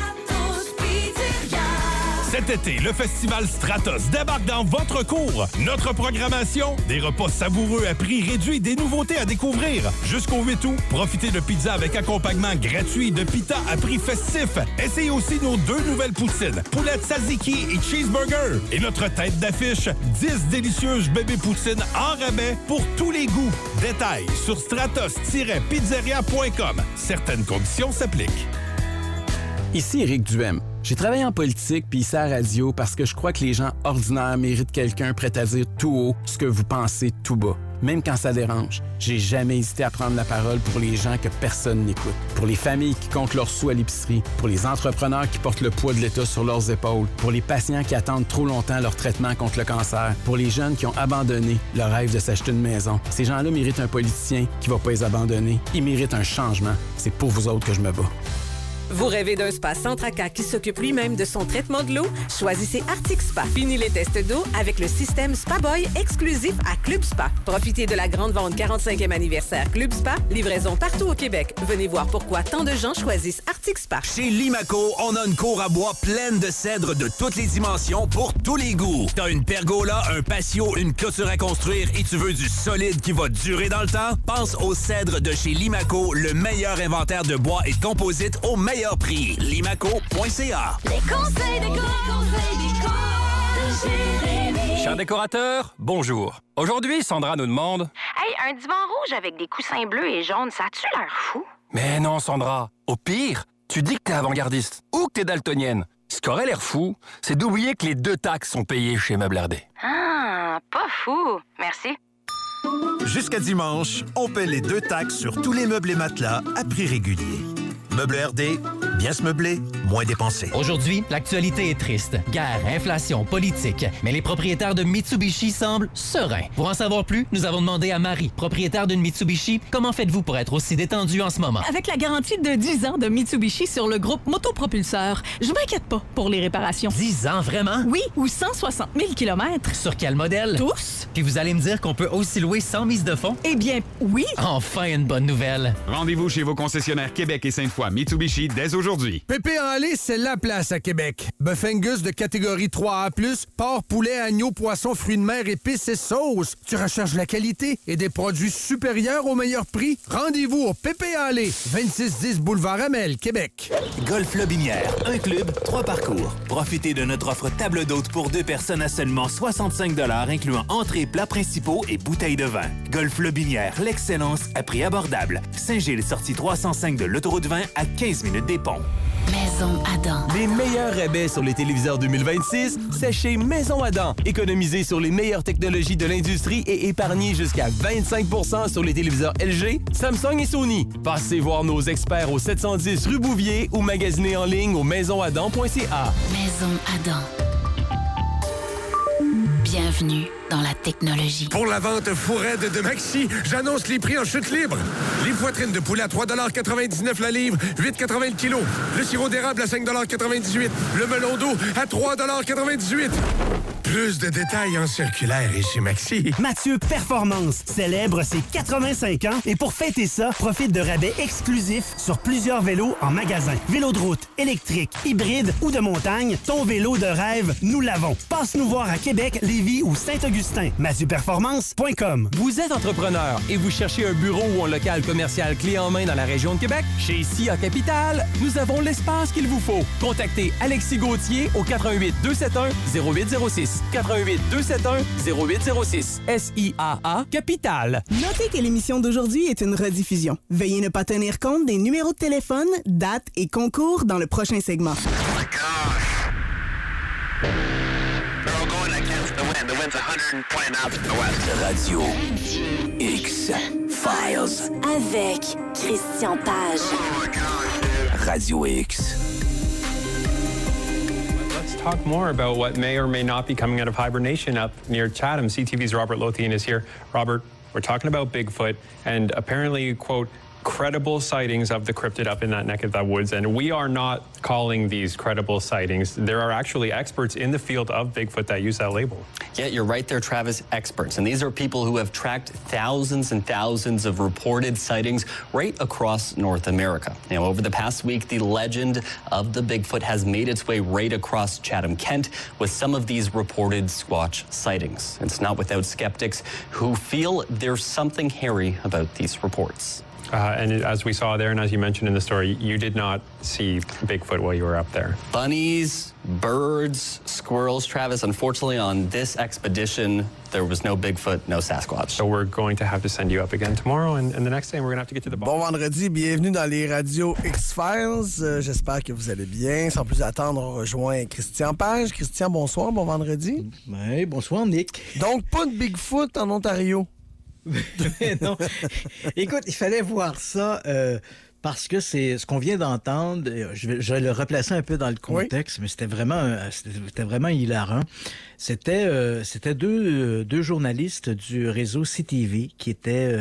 Cet été, le festival Stratos débarque dans votre cour. Notre programmation, des repas savoureux à prix réduit, des nouveautés à découvrir. Jusqu'au 8 août, profitez de pizza avec accompagnement gratuit de pita à prix festif. Essayez aussi nos 2 nouvelles poutines, poulet tzatziki et cheeseburger. Et notre tête d'affiche, 10 délicieuses bébés poutines en rabais pour tous les goûts. Détails sur stratos-pizzeria.com. Certaines conditions s'appliquent. Ici Éric Duhem. J'ai travaillé en politique puis ici à la radio parce que je crois que les gens ordinaires méritent quelqu'un prêt à dire tout haut ce que vous pensez tout bas. Même quand ça dérange, j'ai jamais hésité à prendre la parole pour les gens que personne n'écoute. Pour les familles qui comptent leurs sous à l'épicerie, pour les entrepreneurs qui portent le poids de l'État sur leurs épaules, pour les patients qui attendent trop longtemps leur traitement contre le cancer, pour les jeunes qui ont abandonné leur rêve de s'acheter une maison. Ces gens-là méritent un politicien qui va pas les abandonner. Ils méritent un changement. C'est pour vous autres que je me bats. Vous rêvez d'un spa sans tracas qui s'occupe lui-même de son traitement de l'eau? Choisissez Arctic Spa. Fini les tests d'eau avec le système Spa Boy exclusif à Club Spa. Profitez de la grande vente 45e anniversaire Club Spa. Livraison partout au Québec. Venez voir pourquoi tant de gens choisissent Arctic Spa. Chez Limaco, on a une cour à bois pleine de cèdres de toutes les dimensions pour tous les goûts. T'as une pergola, un patio, une clôture à construire et tu veux du solide qui va durer dans le temps? Pense aux cèdres de chez Limaco, le meilleur inventaire de bois et de composites au meilleur prix. Limaco.ca. Les conseils déco de Jérémy. Cher décorateur, bonjour. Aujourd'hui, Sandra nous demande... Hey, un divan rouge avec des coussins bleus et jaunes, ça a-tu l'air fou? Mais non, Sandra. Au pire, tu dis que t'es avant-gardiste ou que t'es daltonienne. Ce qui aurait l'air fou, c'est d'oublier que les 2 taxes sont payées chez Meubles RD. Ah, pas fou. Merci. Jusqu'à dimanche, on paie les 2 taxes sur tous les meubles et matelas à prix régulier. Meubles RD, bien se meubler, moins dépenser. Aujourd'hui, l'actualité est triste. Guerre, inflation, politique. Mais les propriétaires de Mitsubishi semblent sereins. Pour en savoir plus, nous avons demandé à Marie, propriétaire d'une Mitsubishi, comment faites-vous pour être aussi détendu en ce moment? Avec la garantie de 10 ans de Mitsubishi sur le groupe Motopropulseur, je m'inquiète pas pour les réparations. 10 ans, vraiment? Oui, ou 160 000 km. Sur quel modèle? Tous. Puis vous allez me dire qu'on peut aussi louer sans mise de fonds? Eh bien, oui. Enfin, une bonne nouvelle. Rendez-vous chez vos concessionnaires Québec et Sainte-Foy Mitsubishi dès aujourd'hui. aujourd'hui. Pépé en lait, c'est la place à Québec. Bœuf Angus de catégorie 3A+, porc, poulet, agneau, poisson, fruits de mer, épices et sauces. Tu recherches la qualité et des produits supérieurs au meilleur prix? Rendez-vous au Pépé en lait, 2610 boulevard Amel, Québec. Golf Lobinière, un club, 3 parcours. Profitez de notre offre table d'hôte pour 2 personnes à seulement 65 $, incluant entrées, plats principaux et bouteilles de vin. Golf Lobinière, l'excellence à prix abordable. Saint-Gilles, sortie 305 de l'autoroute 20 à 15 minutes des ponts. Maison Adam. Les meilleurs rabais sur les téléviseurs 2026, c'est chez Maison Adam. Économisez sur les meilleures technologies de l'industrie et épargnez jusqu'à 25 % sur les téléviseurs LG, Samsung et Sony. Passez voir nos experts au 710 rue Bouvier ou magasinez en ligne au maisonadam.ca. Maison Adam. Bienvenue dans la technologie. Pour la vente fourraide de Maxi, j'annonce les prix en chute libre. Les poitrines de poulet à 3,99 la livre, 8,80 le kilo. Le sirop d'érable à 5,98 le melon d'eau à 3,98 Plus de détails en circulaire et chez Maxi. Mathieu Performance célèbre ses 85 ans et pour fêter ça, profite de rabais exclusifs sur plusieurs vélos en magasin. Vélo de route, électrique, hybride ou de montagne, ton vélo de rêve, nous l'avons. Passe nous voir à Québec, Lévis ou Saint-Augustin. MathieuPerformance.com. Vous êtes entrepreneur et vous cherchez un bureau ou un local commercial clé en main dans la région de Québec? Chez SIA Capital, nous avons l'espace qu'il vous faut. Contactez Alexis Gauthier au 88 271 0806. 88 271 0806. SIAA Capital. Notez que l'émission d'aujourd'hui est une rediffusion. Veuillez ne pas tenir compte des numéros de téléphone, dates et concours dans le prochain segment. The wind's 120 knots to the west. Radio X-Files. Avec Christian Page. Radio X. Let's talk more about what may or may not be coming out of hibernation up near Chatham. CTV's Robert Lothian is here. Robert, we're talking about Bigfoot and apparently, quote, credible sightings of the cryptid up in that neck of the woods. And we are not calling these credible sightings. There are actually experts in the field of Bigfoot that use that label. Yeah, you're right there, Travis, experts. And these are people who have tracked thousands and thousands of reported sightings right across North America. You know, over the past week, the legend of the Bigfoot has made its way right across Chatham, Kent, with some of these reported Squatch sightings. It's not without skeptics who feel there's something hairy about these reports. And as we saw there, and as you mentioned in the story, you did not see Bigfoot while you were up there. Bunnies, birds, squirrels, Travis. Unfortunately, on this expedition, there was no Bigfoot, no Sasquatch. So we're going to have to send you up again tomorrow, and the next day we're going to have to get to the bottom. Bon vendredi, bienvenue dans les radios X-Files. J'espère que vous allez bien. Sans plus attendre, on rejoint Christian Page. Christian, bonsoir, bon vendredi. Oui, bonsoir, Nick. Donc, pas de Bigfoot en Ontario. Non. Écoute, il fallait voir ça parce que c'est ce qu'on vient d'entendre. Je vais le replacer un peu dans le contexte, mais c'était vraiment hilarant. C'était deux journalistes du réseau CTV qui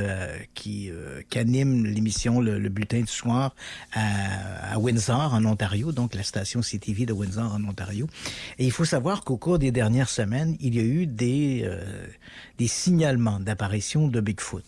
animent l'émission le bulletin du soir à Windsor en Ontario, donc la station CTV de Windsor en Ontario. Et il faut savoir qu'au cours des dernières semaines, il y a eu des signalements d'apparition de Bigfoot.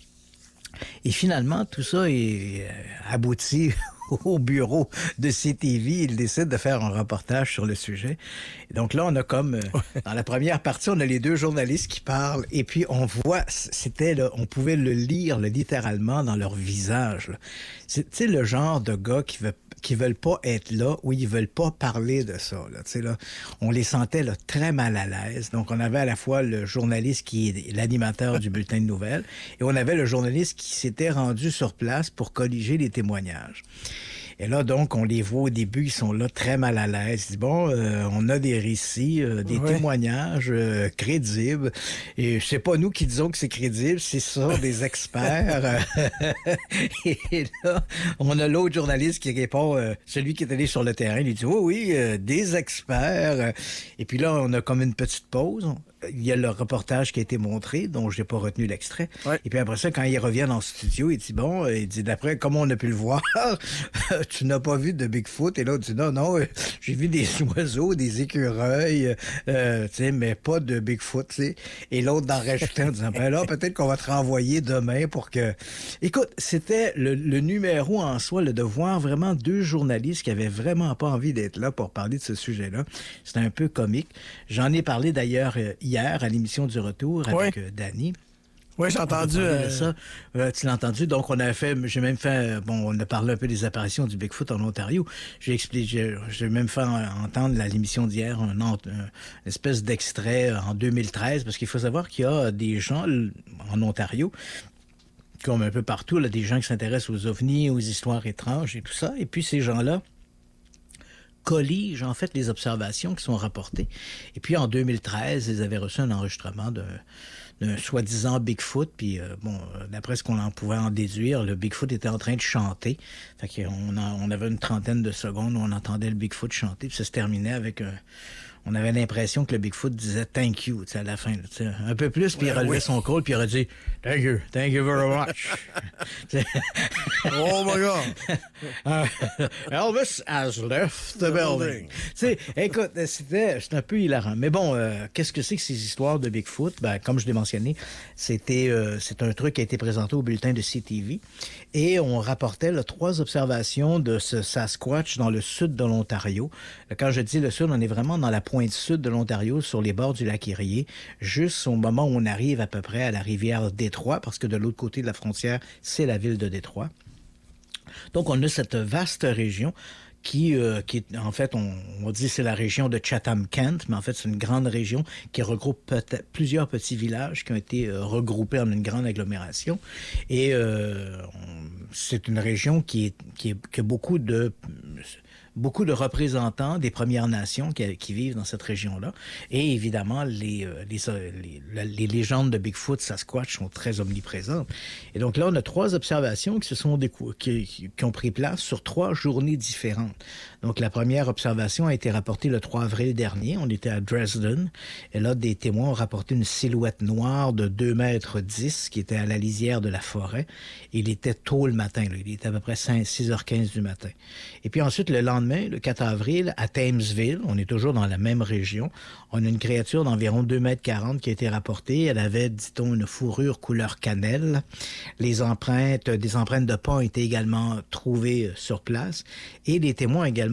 Et finalement, tout ça est abouti au bureau de CTV. Ils décident de faire un reportage sur le sujet. Et donc là, on a comme... dans la première partie, on a les deux journalistes qui parlent. Et puis, on voit... on pouvait le lire littéralement dans leur visage. C'est le genre de gars qui veulent pas être là ou ils veulent pas parler de ça. Là, on les sentait très mal à l'aise. Donc, on avait à la fois le journaliste qui est l'animateur du bulletin de nouvelles et on avait le journaliste qui s'était rendu sur place pour colliger les témoignages. Et là, donc, on les voit au début, ils sont là très mal à l'aise. Ils disent, on a des récits, des témoignages crédibles. Et c'est pas nous qui disons que c'est crédible, c'est ça, des experts. Et là, on a l'autre journaliste qui répond, celui qui est allé sur le terrain, il dit, oui, des experts. Et puis là, on a comme une petite pause. il y a le reportage qui a été montré, dont j'ai pas retenu l'extrait. Et puis après ça, quand ils reviennent en studio, il dit d'après, comment on a pu le voir, tu n'as pas vu de Bigfoot? Et l'autre dit, non, j'ai vu des oiseaux, des écureuils, mais pas de Bigfoot, tu sais. Et l'autre d'en rajouter en disant, là, peut-être qu'on va te renvoyer demain pour que... Écoute, c'était le numéro en soi, de voir vraiment deux journalistes qui avaient vraiment pas envie d'être là pour parler de ce sujet-là. C'était un peu comique. J'en ai parlé d'ailleurs hier à l'émission du Retour avec Danny. Oui, j'ai entendu ça. Tu l'as entendu. Donc, on a parlé un peu des apparitions du Bigfoot en Ontario. J'ai même fait entendre à l'émission d'hier une espèce d'extrait en 2013, parce qu'il faut savoir qu'il y a des gens en Ontario, comme un peu partout, là, des gens qui s'intéressent aux ovnis, aux histoires étranges et tout ça. Et puis, ces gens-là colligent, en fait, les observations qui sont rapportées. Et puis, en 2013, ils avaient reçu un enregistrement d'un soi-disant Bigfoot. Puis, d'après ce qu'on pouvait en déduire, le Bigfoot était en train de chanter. Fait qu'on avait une trentaine de secondes où on entendait le Bigfoot chanter. Puis, ça se terminait avec on avait l'impression que le Bigfoot disait « thank you » à la fin. Un peu plus, puis il relevait son col, puis il aurait dit « thank you very much ». Oh my God! Elvis has left the building. Écoute, c'est un peu hilarant. Mais bon, qu'est-ce que c'est que ces histoires de Bigfoot? Comme je l'ai mentionné, c'est un truc qui a été présenté au bulletin de CTV. Et on rapportait 3 observations de ce Sasquatch dans le sud de l'Ontario. Quand je dis le sud, on est vraiment dans la pointe sud de l'Ontario, sur les bords du lac Erie, juste au moment où on arrive à peu près à la rivière Détroit, parce que de l'autre côté de la frontière, c'est la ville de Détroit. Donc, on a cette vaste région qui est, en fait, on dit c'est la région de Chatham-Kent, mais en fait, c'est une grande région qui regroupe plusieurs petits villages qui ont été regroupés en une grande agglomération. Et c'est une région qui a beaucoup de représentants des Premières Nations qui vivent dans cette région-là. Et évidemment, les légendes de Bigfoot, Sasquatch sont très omniprésentes. Et donc là, on a 3 observations qui ont pris place sur 3 journées différentes. Donc la première observation a été rapportée le 3 avril dernier. On était à Dresden. Et là, des témoins ont rapporté une silhouette noire de 2,10 mètres qui était à la lisière de la forêt. Il était tôt le matin. Il était à peu près 6h15 du matin. Et puis ensuite, le lendemain, le 4 avril, à Thamesville, on est toujours dans la même région, on a une créature d'environ 2,40 mètres qui a été rapportée. Elle avait, dit-on, une fourrure couleur cannelle. Des empreintes de pas ont été également trouvées sur place. Et les témoins également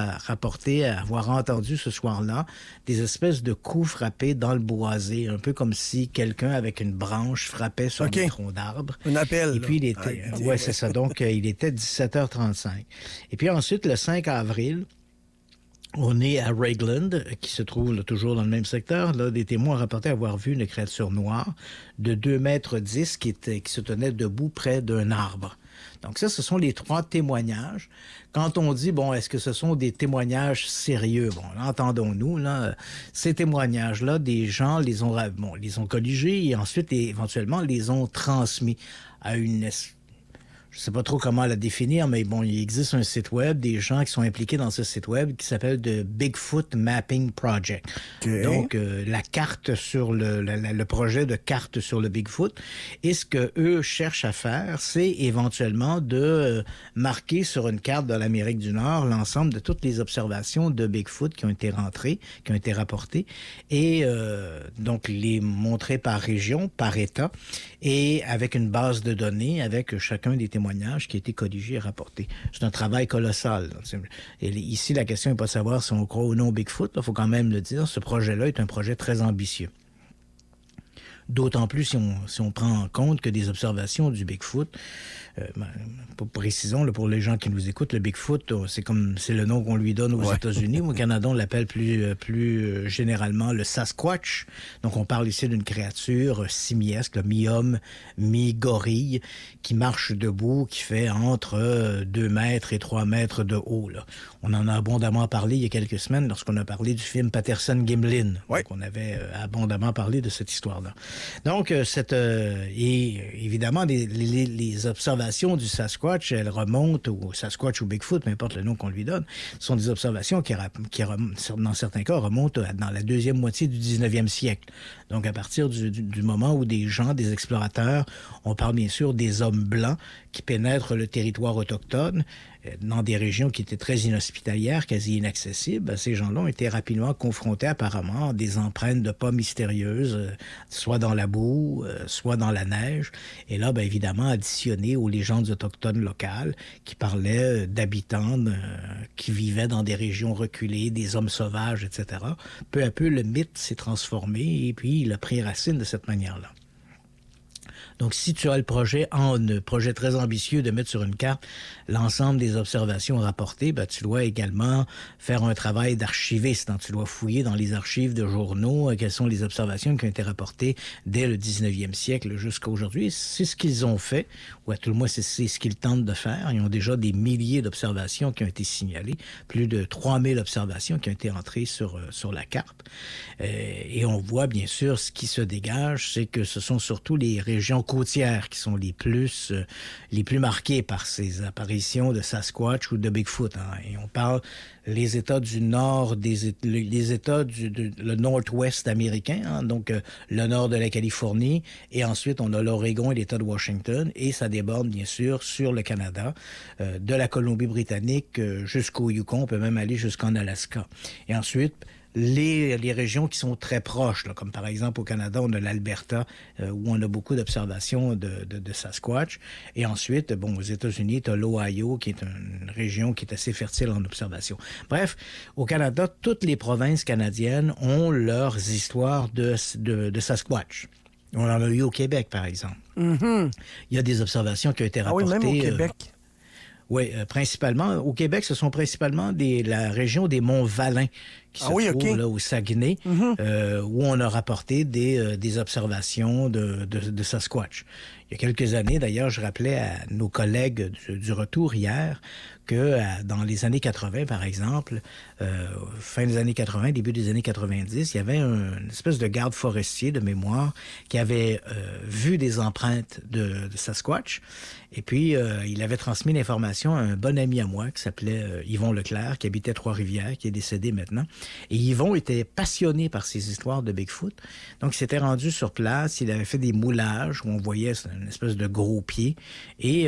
avoir entendu ce soir-là des espèces de coups frappés dans le boisé, un peu comme si quelqu'un avec une branche frappait sur un tronc d'arbre. Un appel. Et puis il était... ouais, c'est ça. Donc, il était 17h35. Et puis ensuite, le 5 avril, on est à Ragland, qui se trouve toujours dans le même secteur. Là, des témoins ont rapporté avoir vu une créature noire de 2,10 mètres qui se tenait debout près d'un arbre. Donc ça, ce sont les 3 témoignages. Quand on dit, est-ce que ce sont des témoignages sérieux? Là, entendons-nous, là, ces témoignages-là, des gens les ont colligés et ensuite, éventuellement, les ont transmis à une... Je sais pas trop comment la définir, mais il existe un site web, des gens qui sont impliqués dans ce site web qui s'appelle The Bigfoot Mapping Project. Okay. Donc, la carte sur le projet de carte sur le Bigfoot. Et ce que eux cherchent à faire, c'est éventuellement de marquer sur une carte de l'Amérique du Nord l'ensemble de toutes les observations de Bigfoot qui ont été rapportées, et donc les montrer par région, par État, et avec une base de données, avec chacun des témoignages qui a été colligé et rapporté. C'est un travail colossal. Et ici, la question n'est pas de savoir si on croit ou non au Bigfoot. Il faut quand même le dire, ce projet-là est un projet très ambitieux. D'autant plus si on prend en compte que des observations du Bigfoot, précisons, pour les gens qui nous écoutent, le Bigfoot, c'est le nom qu'on lui donne aux États-Unis. Au Canada, on l'appelle plus généralement le Sasquatch. Donc, on parle ici d'une créature simiesque, mi-homme, mi-gorille, qui marche debout, qui fait entre 2 mètres et 3 mètres de haut. Là. On en a abondamment parlé il y a quelques semaines lorsqu'on a parlé du film Patterson-Gimlin. Donc, on avait abondamment parlé de cette histoire-là. Donc, et évidemment, les observations du Sasquatch, elles remontent au Sasquatch ou Bigfoot, peu importe le nom qu'on lui donne, sont des observations qui dans certains cas, remontent dans la deuxième moitié du 19e siècle. Donc, à partir du moment où des gens, des explorateurs, on parle bien sûr des hommes blancs qui pénètrent le territoire autochtone dans des régions qui étaient très inhospitalières, quasi inaccessibles, ces gens-là ont été rapidement confrontés apparemment à des empreintes de pas mystérieuses, soit dans la boue, soit dans la neige. Et là, bien évidemment, additionné aux légendes autochtones locales qui parlaient d'habitants qui vivaient dans des régions reculées, des hommes sauvages, etc. Peu à peu, le mythe s'est transformé et puis il a pris racine de cette manière-là. Donc, si tu as le projet très ambitieux de mettre sur une carte l'ensemble des observations rapportées, ben, tu dois également faire un travail d'archiviste. Tu dois fouiller dans les archives de journaux quelles sont les observations qui ont été rapportées dès le 19e siècle jusqu'à aujourd'hui. C'est ce qu'ils ont fait, ou à tout le moins, c'est ce qu'ils tentent de faire. Ils ont déjà des milliers d'observations qui ont été signalées, plus de 3000 observations qui ont été entrées sur la carte. Et on voit, bien sûr, ce qui se dégage, c'est que ce sont surtout les régions côtières qui sont les plus marquées par ces apparitions de Sasquatch ou de Bigfoot. Et on parle les États du nord, les États le nord-ouest américain, donc le nord de la Californie, et ensuite on a l'Oregon et l'État de Washington, et ça déborde bien sûr sur le Canada, de la Colombie-Britannique jusqu'au Yukon, on peut même aller jusqu'en Alaska. Et ensuite, les régions qui sont très proches, là, comme par exemple au Canada, on a l'Alberta, où on a beaucoup d'observations de Sasquatch. Et ensuite, bon, aux États-Unis, tu as l'Ohio, qui est une région qui est assez fertile en observation. Bref, au Canada, toutes les provinces canadiennes ont leurs histoires de Sasquatch. On en a eu au Québec, par exemple. Mm-hmm. Il y a des observations qui ont été rapportées. Ah oui, même au Québec. Oui, principalement. Au Québec, ce sont principalement la région des Monts-Valin qui se trouve là, au Saguenay, où on a rapporté des observations de Sasquatch. Il y a quelques années, d'ailleurs, je rappelais à nos collègues du retour hier que dans les années 80, par exemple, fin des années 80, début des années 90, il y avait une espèce de garde forestier de mémoire qui avait vu des empreintes de Sasquatch. Et puis, il avait transmis l'information à un bon ami à moi qui s'appelait Yvon Leclerc, qui habitait Trois-Rivières, qui est décédé maintenant. Et Yvon était passionné par ces histoires de Bigfoot. Donc, il s'était rendu sur place, il avait fait des moulages où on voyait une espèce de gros pied. Et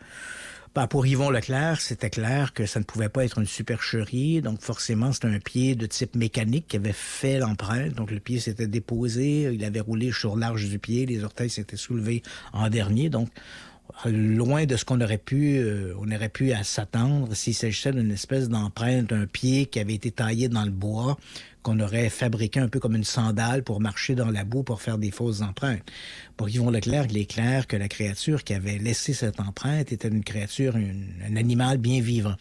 pour Yvon Leclerc, c'était clair que ça ne pouvait pas être une supercherie. Donc, forcément, c'était un pied de type mécanique qui avait fait l'empreinte. Donc, le pied s'était déposé, il avait roulé sur l'arche du pied, les orteils s'étaient soulevés en dernier. Donc, loin de ce qu'on aurait pu à s'attendre s'il s'agissait d'une espèce d'empreinte, un pied qui avait été taillé dans le bois, qu'on aurait fabriqué un peu comme une sandale pour marcher dans la boue pour faire des fausses empreintes. Pour Yvon Leclerc, il est clair que la créature qui avait laissé cette empreinte était une créature, un animal bien vivant.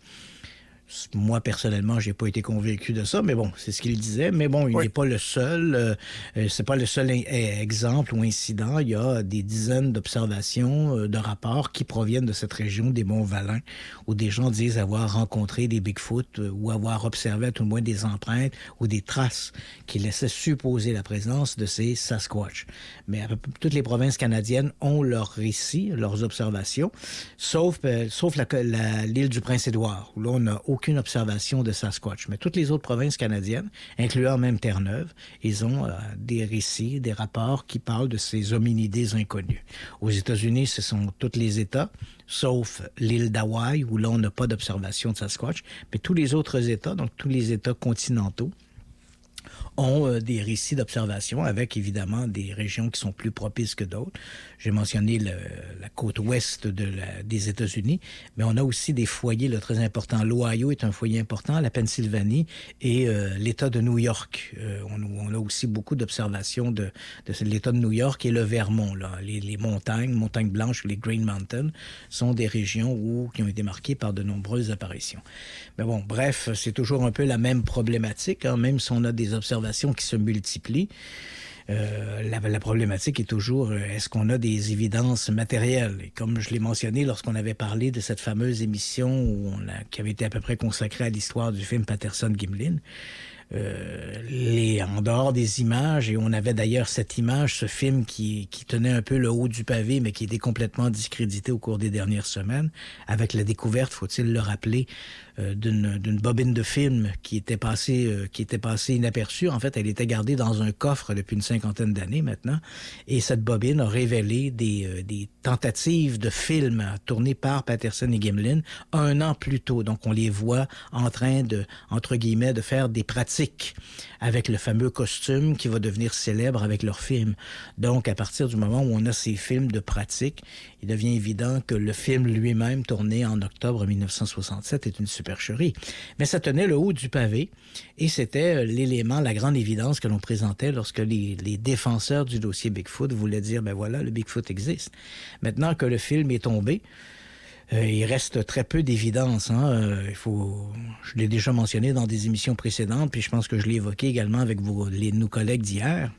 Moi, personnellement, j'ai pas été convaincu de ça, mais bon, c'est ce qu'il disait. Mais bon, il n'est pas le seul. C'est pas le seul exemple ou incident. Il y a des dizaines d'observations, de rapports qui proviennent de cette région des Monts-Valin, où des gens disent avoir rencontré des Bigfoot ou avoir observé à tout le moins des empreintes ou des traces qui laissaient supposer la présence de ces Sasquatch. Mais toutes les provinces canadiennes ont leurs récits, leurs observations, sauf l'île du Prince-Édouard, où là, on n'a aucune observation de Sasquatch. Mais toutes les autres provinces canadiennes, incluant même Terre-Neuve, ils ont des récits, des rapports qui parlent de ces hominidés inconnus. Aux États-Unis, ce sont tous les États, sauf l'île d'Hawaï, où là, on n'a pas d'observation de Sasquatch. Mais tous les autres États, donc tous les États continentaux, ont des récits d'observation avec, évidemment, des régions qui sont plus propices que d'autres. J'ai mentionné la côte ouest des États-Unis, mais on a aussi des foyers là, très importants. L'Ohio est un foyer important, la Pennsylvanie et l'État de New York. On a aussi beaucoup d'observations de l'État de New York et le Vermont. Là. Les montagnes blanches, les Green Mountains, sont des régions qui ont été marquées par de nombreuses apparitions. Mais bon, bref, c'est toujours un peu la même problématique, hein, même si on a des observations qui se multiplient. La problématique est toujours, est-ce qu'on a des évidences matérielles? Et comme je l'ai mentionné lorsqu'on avait parlé de cette fameuse émission qui avait été à peu près consacrée à l'histoire du film Patterson-Gimlin, en dehors des images, et on avait d'ailleurs cette image, ce film qui tenait un peu le haut du pavé, mais qui était complètement discrédité au cours des dernières semaines, avec la découverte, faut-il le rappeler, d'une bobine de film qui était passée inaperçue. En fait, elle était gardée dans un coffre depuis une 50aine d'années maintenant, et cette bobine a révélé des tentatives de films tournés par Patterson et Gimlin 1 an plus tôt. Donc, on les voit en train de, entre guillemets, de faire des pratiques avec le fameux costume qui va devenir célèbre avec leur film. Donc, à partir du moment où on a ces films de pratique, il devient évident que le film lui-même, tourné en octobre 1967, est une supercherie. Mais ça tenait le haut du pavé, et c'était l'élément, la grande évidence que l'on présentait lorsque les défenseurs du dossier Bigfoot voulaient dire, ben voilà, le Bigfoot existe. Maintenant que le film est tombé, il reste très peu d'évidence. Je l'ai déjà mentionné dans des émissions précédentes, puis je pense que je l'ai évoqué également avec nos collègues d'hier.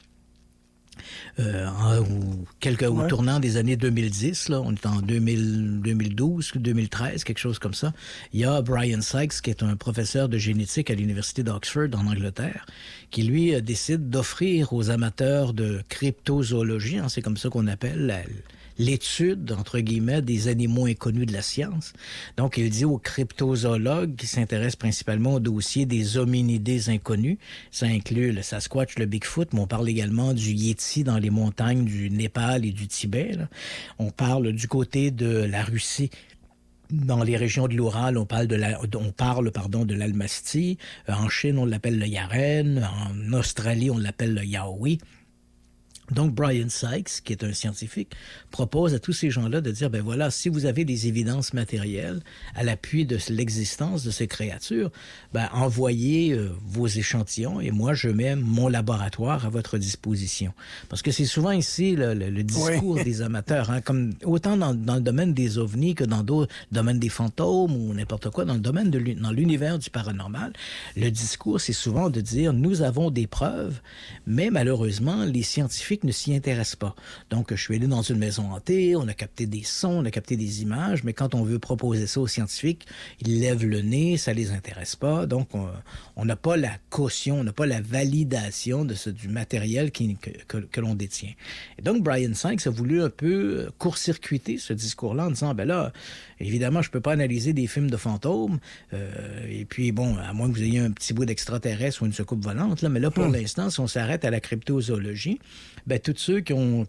Au tournant des années 2010, là, on est en 2012, 2013, quelque chose comme ça. Il y a Brian Sykes, qui est un professeur de génétique à l'université d'Oxford, en Angleterre, qui lui décide d'offrir aux amateurs de cryptozoologie, c'est comme ça qu'on appelle l'étude, entre guillemets, des animaux inconnus de la science. Donc, il dit aux cryptozoologues qui s'intéressent principalement au dossier des hominidés inconnus. Ça inclut le Sasquatch, le Bigfoot, mais on parle également du Yéti dans les montagnes du Népal et du Tibet, là. On parle du côté de la Russie. Dans les régions de l'Oural, on parle de l'Almasty. En Chine, on l'appelle le Yaren. En Australie, on l'appelle le Yowie. Donc, Brian Sykes, qui est un scientifique, propose à tous ces gens-là de dire, ben voilà, si vous avez des évidences matérielles à l'appui de l'existence de ces créatures, ben envoyez vos échantillons et moi, je mets mon laboratoire à votre disposition. Parce que c'est souvent ici le discours des amateurs, comme autant dans le domaine des ovnis que dans d'autres domaines des fantômes ou n'importe quoi, dans le domaine dans l'univers du paranormal, le discours, c'est souvent de dire, nous avons des preuves, mais malheureusement, les scientifiques ne s'y intéressent pas. Donc, je suis allé dans une maison hantée, on a capté des sons, on a capté des images, mais quand on veut proposer ça aux scientifiques, ils lèvent le nez, ça les intéresse pas. Donc, on n'a pas la caution, on n'a pas la validation du matériel que l'on détient. Et donc, Brian Sykes a voulu un peu court-circuiter ce discours-là en disant, ben là, évidemment, je peux pas analyser des films de fantômes, et puis, bon, à moins que vous ayez un petit bout d'extraterrestre ou une soucoupe volante, là, mais là, pour l'instant, si on s'arrête à la cryptozoologie, ben, tous ceux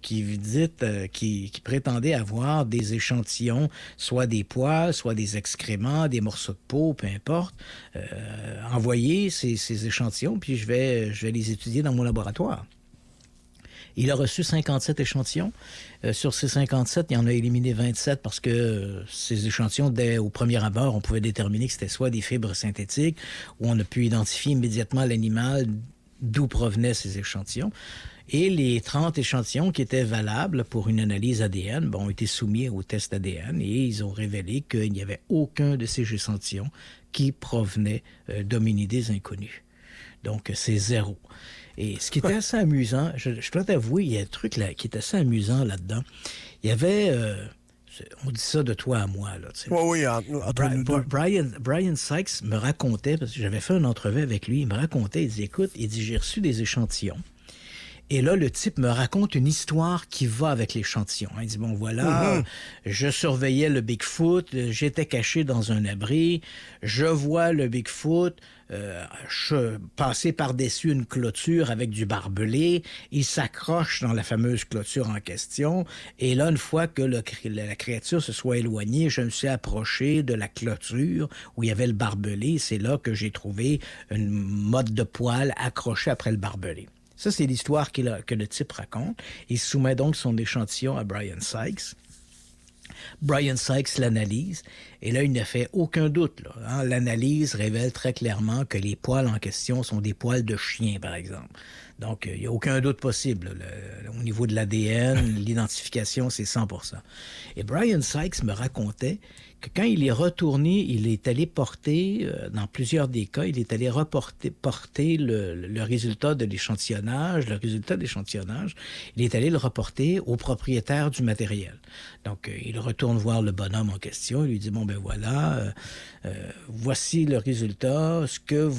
qui prétendaient avoir des échantillons, soit des poils, soit des excréments, des morceaux de peau, peu importe, envoyez ces échantillons, puis je vais les étudier dans mon laboratoire. Il a reçu 57 échantillons. Sur ces 57, il en a éliminé 27 parce que ces échantillons, dès au premier abord, on pouvait déterminer que c'était soit des fibres synthétiques ou on a pu identifier immédiatement l'animal d'où provenaient ces échantillons. Et les 30 échantillons qui étaient valables pour une analyse ADN ont été soumis au test ADN et ils ont révélé qu'il n'y avait aucun de ces échantillons qui provenait d'hominidés inconnus. Donc, c'est 0. Et ce qui était assez amusant, je dois t'avouer, il y a un truc là, qui est assez amusant là-dedans. Il y avait... on dit ça de toi à moi, là. Tu sais. Oui, entre nous deux. Brian Sykes me racontait, parce que j'avais fait une entrevue avec lui, il me racontait, il dit, écoute, j'ai reçu des échantillons. Et là, le type me raconte une histoire qui va avec l'échantillon. Il dit, bon, voilà, je surveillais le Bigfoot, j'étais caché dans un abri, je vois le Bigfoot passer par-dessus une clôture avec du barbelé, il s'accroche dans la fameuse clôture en question, et là, une fois que la créature se soit éloignée, je me suis approché de la clôture où il y avait le barbelé, c'est là que j'ai trouvé une motte de poil accrochée après le barbelé. Ça, c'est l'histoire que le type raconte. Il soumet donc son échantillon à Brian Sykes. Brian Sykes l'analyse, et là, il n'a fait aucun doute. L'analyse révèle très clairement que les poils en question sont des poils de chien, par exemple. Donc, il n'y a aucun doute possible. Au niveau de l'ADN, l'identification, c'est 100%. Et Brian Sykes me racontait que quand il est retourné, il est allé porter, dans plusieurs des cas, il est allé porter le résultat de l'échantillonnage. Le résultat de l'échantillonnage, il est allé le reporter au propriétaire du matériel. Donc, il retourne voir le bonhomme en question. Il lui dit, bon, ben voilà, voici le résultat. Ce que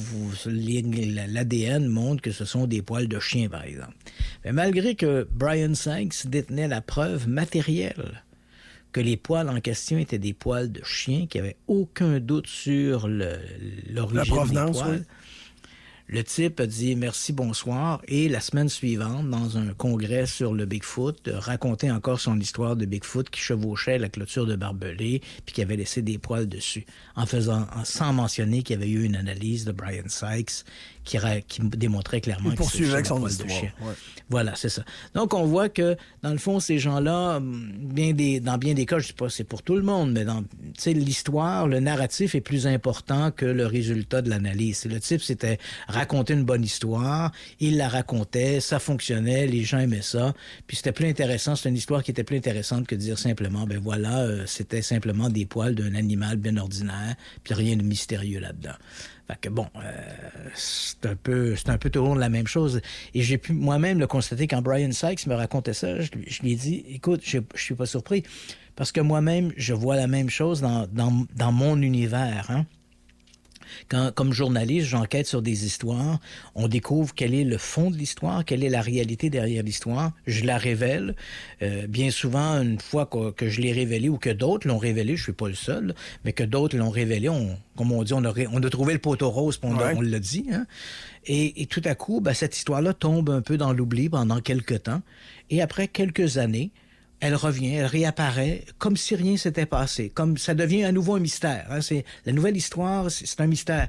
l'ADN montre que ce sont des poils de chien, par exemple. Mais malgré que Brian Sykes détenait la preuve matérielle que les poils en question étaient des poils de chien, qu'il n'y avait aucun doute sur l'origine des poils. Oui. Le type a dit merci, bonsoir, et la semaine suivante, dans un congrès sur le Bigfoot, racontait encore son histoire de Bigfoot qui chevauchait la clôture de barbelé puis qui avait laissé des poils dessus, sans mentionner qu'il y avait eu une analyse de Brian Sykes qui démontrait clairement que c'était un poil de chien. Ouais. Voilà, c'est ça. Donc, on voit que, dans le fond, ces gens-là, dans bien des cas, je ne sais pas c'est pour tout le monde, mais dans l'histoire, le narratif est plus important que le résultat de l'analyse. Le type, c'était raconter une bonne histoire, il la racontait, ça fonctionnait, les gens aimaient ça, puis c'était plus intéressant, c'est une histoire qui était plus intéressante que de dire simplement, ben voilà, c'était simplement des poils d'un animal bien ordinaire, puis rien de mystérieux là-dedans. Fait que bon, c'est un peu toujours la même chose. Et j'ai pu moi-même le constater quand Brian Sykes me racontait ça. Je lui ai dit, écoute, je suis pas surpris parce que moi-même, je vois la même chose dans mon univers. Hein? Comme journaliste, j'enquête sur des histoires, on découvre quel est le fond de l'histoire, quelle est la réalité derrière l'histoire, je la révèle. Bien souvent, une fois que je l'ai révélée ou que d'autres l'ont révélée, je suis pas le seul, mais que d'autres l'ont révélée, comme on dit, on a trouvé le poteau rose, puis on l'a dit. Hein? Et tout à coup, cette histoire-là tombe un peu dans l'oubli pendant quelques temps, et après quelques années, elle revient, elle réapparaît comme si rien s'était passé, comme ça devient à nouveau un mystère. Hein? La nouvelle histoire, c'est un mystère.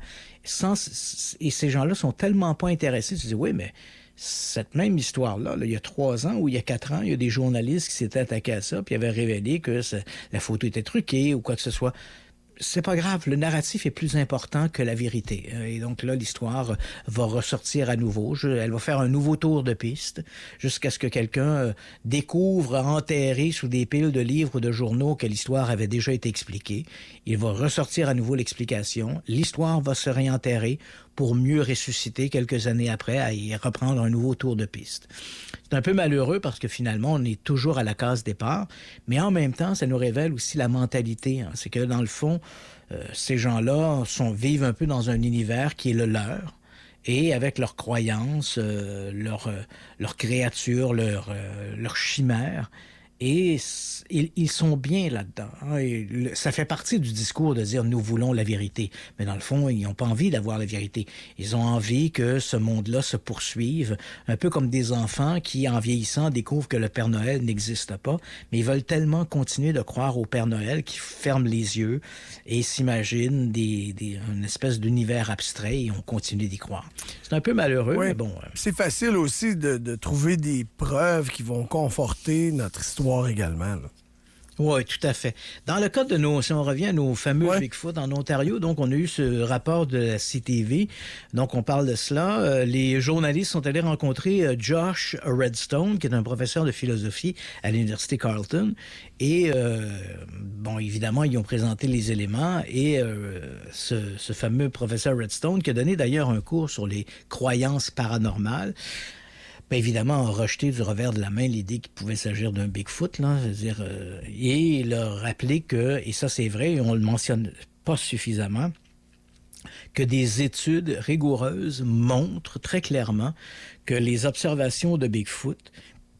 Et ces gens-là sont tellement pas intéressés. Tu dis, oui, mais cette même histoire-là, il y a 3 ans ou il y a 4 ans, il y a des journalistes qui s'étaient attaqués à ça puis avaient révélé que la photo était truquée ou quoi que ce soit. C'est pas grave, le narratif est plus important que la vérité. Et donc là, l'histoire va ressortir à nouveau. Elle va faire un nouveau tour de piste jusqu'à ce que quelqu'un découvre enterré sous des piles de livres ou de journaux que l'histoire avait déjà été expliquée. Il va ressortir à nouveau l'explication. L'histoire va se réenterrer pour mieux ressusciter quelques années après à y reprendre un nouveau tour de piste. C'est un peu malheureux parce que finalement, on est toujours à la case départ, mais en même temps, ça nous révèle aussi la mentalité. Hein. C'est que dans le fond, ces gens-là vivent un peu dans un univers qui est le leur, et avec leurs croyances, leurs créatures, leurs chimères, et ils sont bien là-dedans. Hein, et ça fait partie du discours de dire « nous voulons la vérité ». Mais dans le fond, ils n'ont pas envie d'avoir la vérité. Ils ont envie que ce monde-là se poursuive, un peu comme des enfants qui, en vieillissant, découvrent que le Père Noël n'existe pas, mais ils veulent tellement continuer de croire au Père Noël qu'ils ferment les yeux et s'imaginent une espèce d'univers abstrait et on continue d'y croire. C'est un peu malheureux, mais bon. C'est facile aussi de trouver des preuves qui vont conforter notre histoire également. Oui, tout à fait. Dans le cas si on revient à nos fameux Bigfoot en Ontario, donc on a eu ce rapport de la CTV, donc on parle de cela. Les journalistes sont allés rencontrer Josh Redstone, qui est un professeur de philosophie à l'Université Carleton, et évidemment, ils ont présenté les éléments, et ce fameux professeur Redstone, qui a donné d'ailleurs un cours sur les croyances paranormales, évidemment, a rejeté du revers de la main l'idée qu'il pouvait s'agir d'un Bigfoot, là, c'est-à-dire, et il a rappelé que, et ça c'est vrai, on le mentionne pas suffisamment, que des études rigoureuses montrent très clairement que les observations de Bigfoot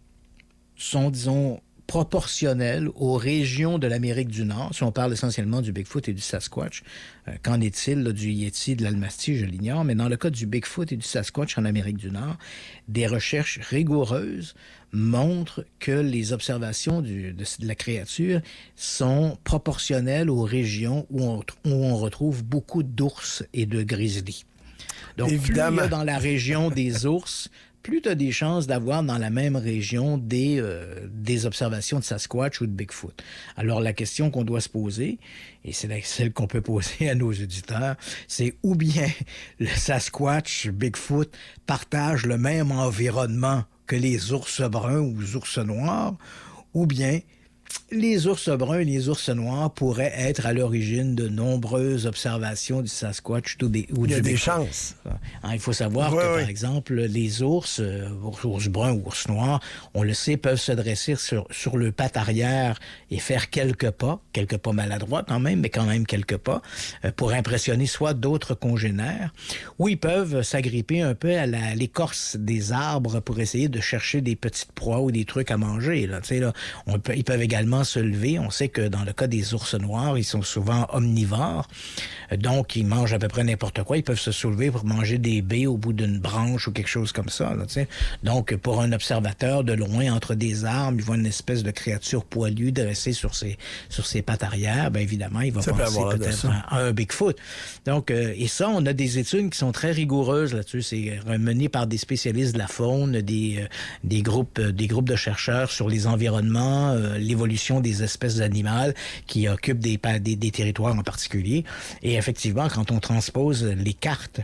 sont, disons, proportionnelles aux régions de l'Amérique du Nord. Si on parle essentiellement du Bigfoot et du Sasquatch, qu'en est-il du Yéti, de l'Almastie, je l'ignore, mais dans le cas du Bigfoot et du Sasquatch en Amérique du Nord, des recherches rigoureuses montrent que les observations de la créature sont proportionnelles aux régions où on retrouve beaucoup d'ours et de grizzlies. Donc, évidemment, plus il y a dans la région des ours, plus tu as des chances d'avoir dans la même région des observations de Sasquatch ou de Bigfoot. Alors, la question qu'on doit se poser, et c'est celle qu'on peut poser à nos auditeurs, c'est ou bien le Sasquatch, Bigfoot partagent le même environnement que les ours bruns ou les ours noirs, ou bien les ours bruns et les ours noirs pourraient être à l'origine de nombreuses observations du Sasquatch ou du Il y a des Bigfoot. chances. Il faut savoir que, par exemple, les ours bruns ou ours noirs, on le sait, peuvent se dresser sur le patte arrière et faire quelques pas maladroits quand même, mais quand même quelques pas, pour impressionner soit d'autres congénères, ou ils peuvent s'agripper un peu à l'écorce des arbres pour essayer de chercher des petites proies ou des trucs à manger. Là. Ils peuvent également se lever. On sait que dans le cas des ours noirs, ils sont souvent omnivores, donc ils mangent à peu près n'importe quoi. Ils peuvent se soulever pour manger des baies au bout d'une branche ou quelque chose comme ça. Là, donc, pour un observateur de loin, entre des arbres, il voit une espèce de créature poilue dressée sur ses pattes arrière, bien évidemment, il va penser peut-être à un Bigfoot. Donc, et ça, on a des études qui sont très rigoureuses là-dessus. C'est mené par des spécialistes de la faune, des groupes de chercheurs sur les environnements, l'évolution des espèces animales qui occupent des territoires en particulier. Et effectivement, quand on transpose les cartes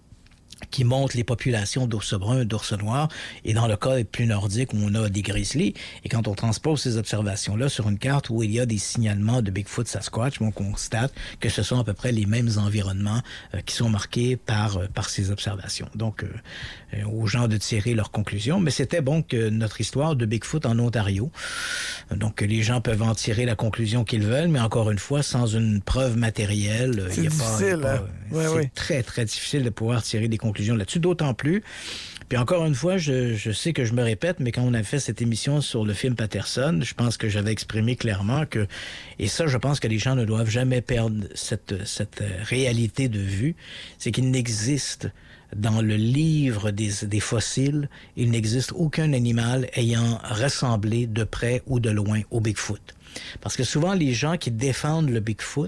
qui montrent les populations d'ours bruns, d'ours noirs, et dans le cas plus nordique où on a des grizzlies, et quand on transpose ces observations-là sur une carte où il y a des signalements de Bigfoot, Sasquatch, on constate que ce sont à peu près les mêmes environnements qui sont marqués par ces observations. Donc, aux gens de tirer leurs conclusions. Mais c'était bon que notre histoire de Bigfoot en Ontario. Donc, les gens peuvent en tirer la conclusion qu'ils veulent, mais encore une fois, sans une preuve matérielle, c'est difficile, c'est très, très difficile de pouvoir tirer des conclusions là-dessus, d'autant plus. Puis encore une fois, je sais que je me répète, mais quand on a fait cette émission sur le film Patterson, je pense que j'avais exprimé clairement que, et ça, je pense que les gens ne doivent jamais perdre cette réalité de vue, c'est qu'il n'existe dans le livre des fossiles, il n'existe aucun animal ayant ressemblé de près ou de loin au Bigfoot. Parce que souvent, les gens qui défendent le Bigfoot,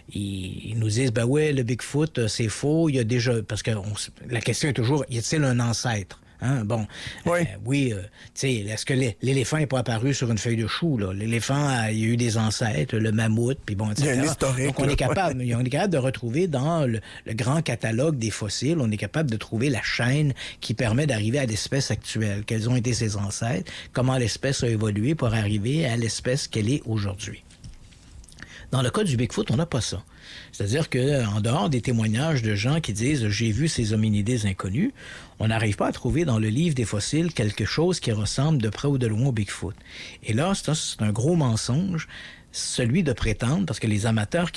ils nous disent, ben ouais, le Bigfoot, c'est faux, il y a déjà... Parce que la question est toujours, y a-t-il un ancêtre? Hein? Bon, oui, tu sais, est-ce que l'éléphant n'est pas apparu sur une feuille de chou, là? L'éléphant, il y a eu des ancêtres, le mammouth, puis bon, etc. Il y a un historique. Donc, on est capable de retrouver dans le grand catalogue des fossiles, on est capable de trouver la chaîne qui permet d'arriver à l'espèce actuelle. Quels ont été ses ancêtres? Comment l'espèce a évolué pour arriver à l'espèce qu'elle est aujourd'hui? Dans le cas du Bigfoot, on n'a pas ça. C'est-à-dire qu'en dehors des témoignages de gens qui disent « j'ai vu ces hominidés inconnus », on n'arrive pas à trouver dans le livre des fossiles quelque chose qui ressemble de près ou de loin au Bigfoot. Et là, c'est un gros mensonge, celui de prétendre, parce que les amateurs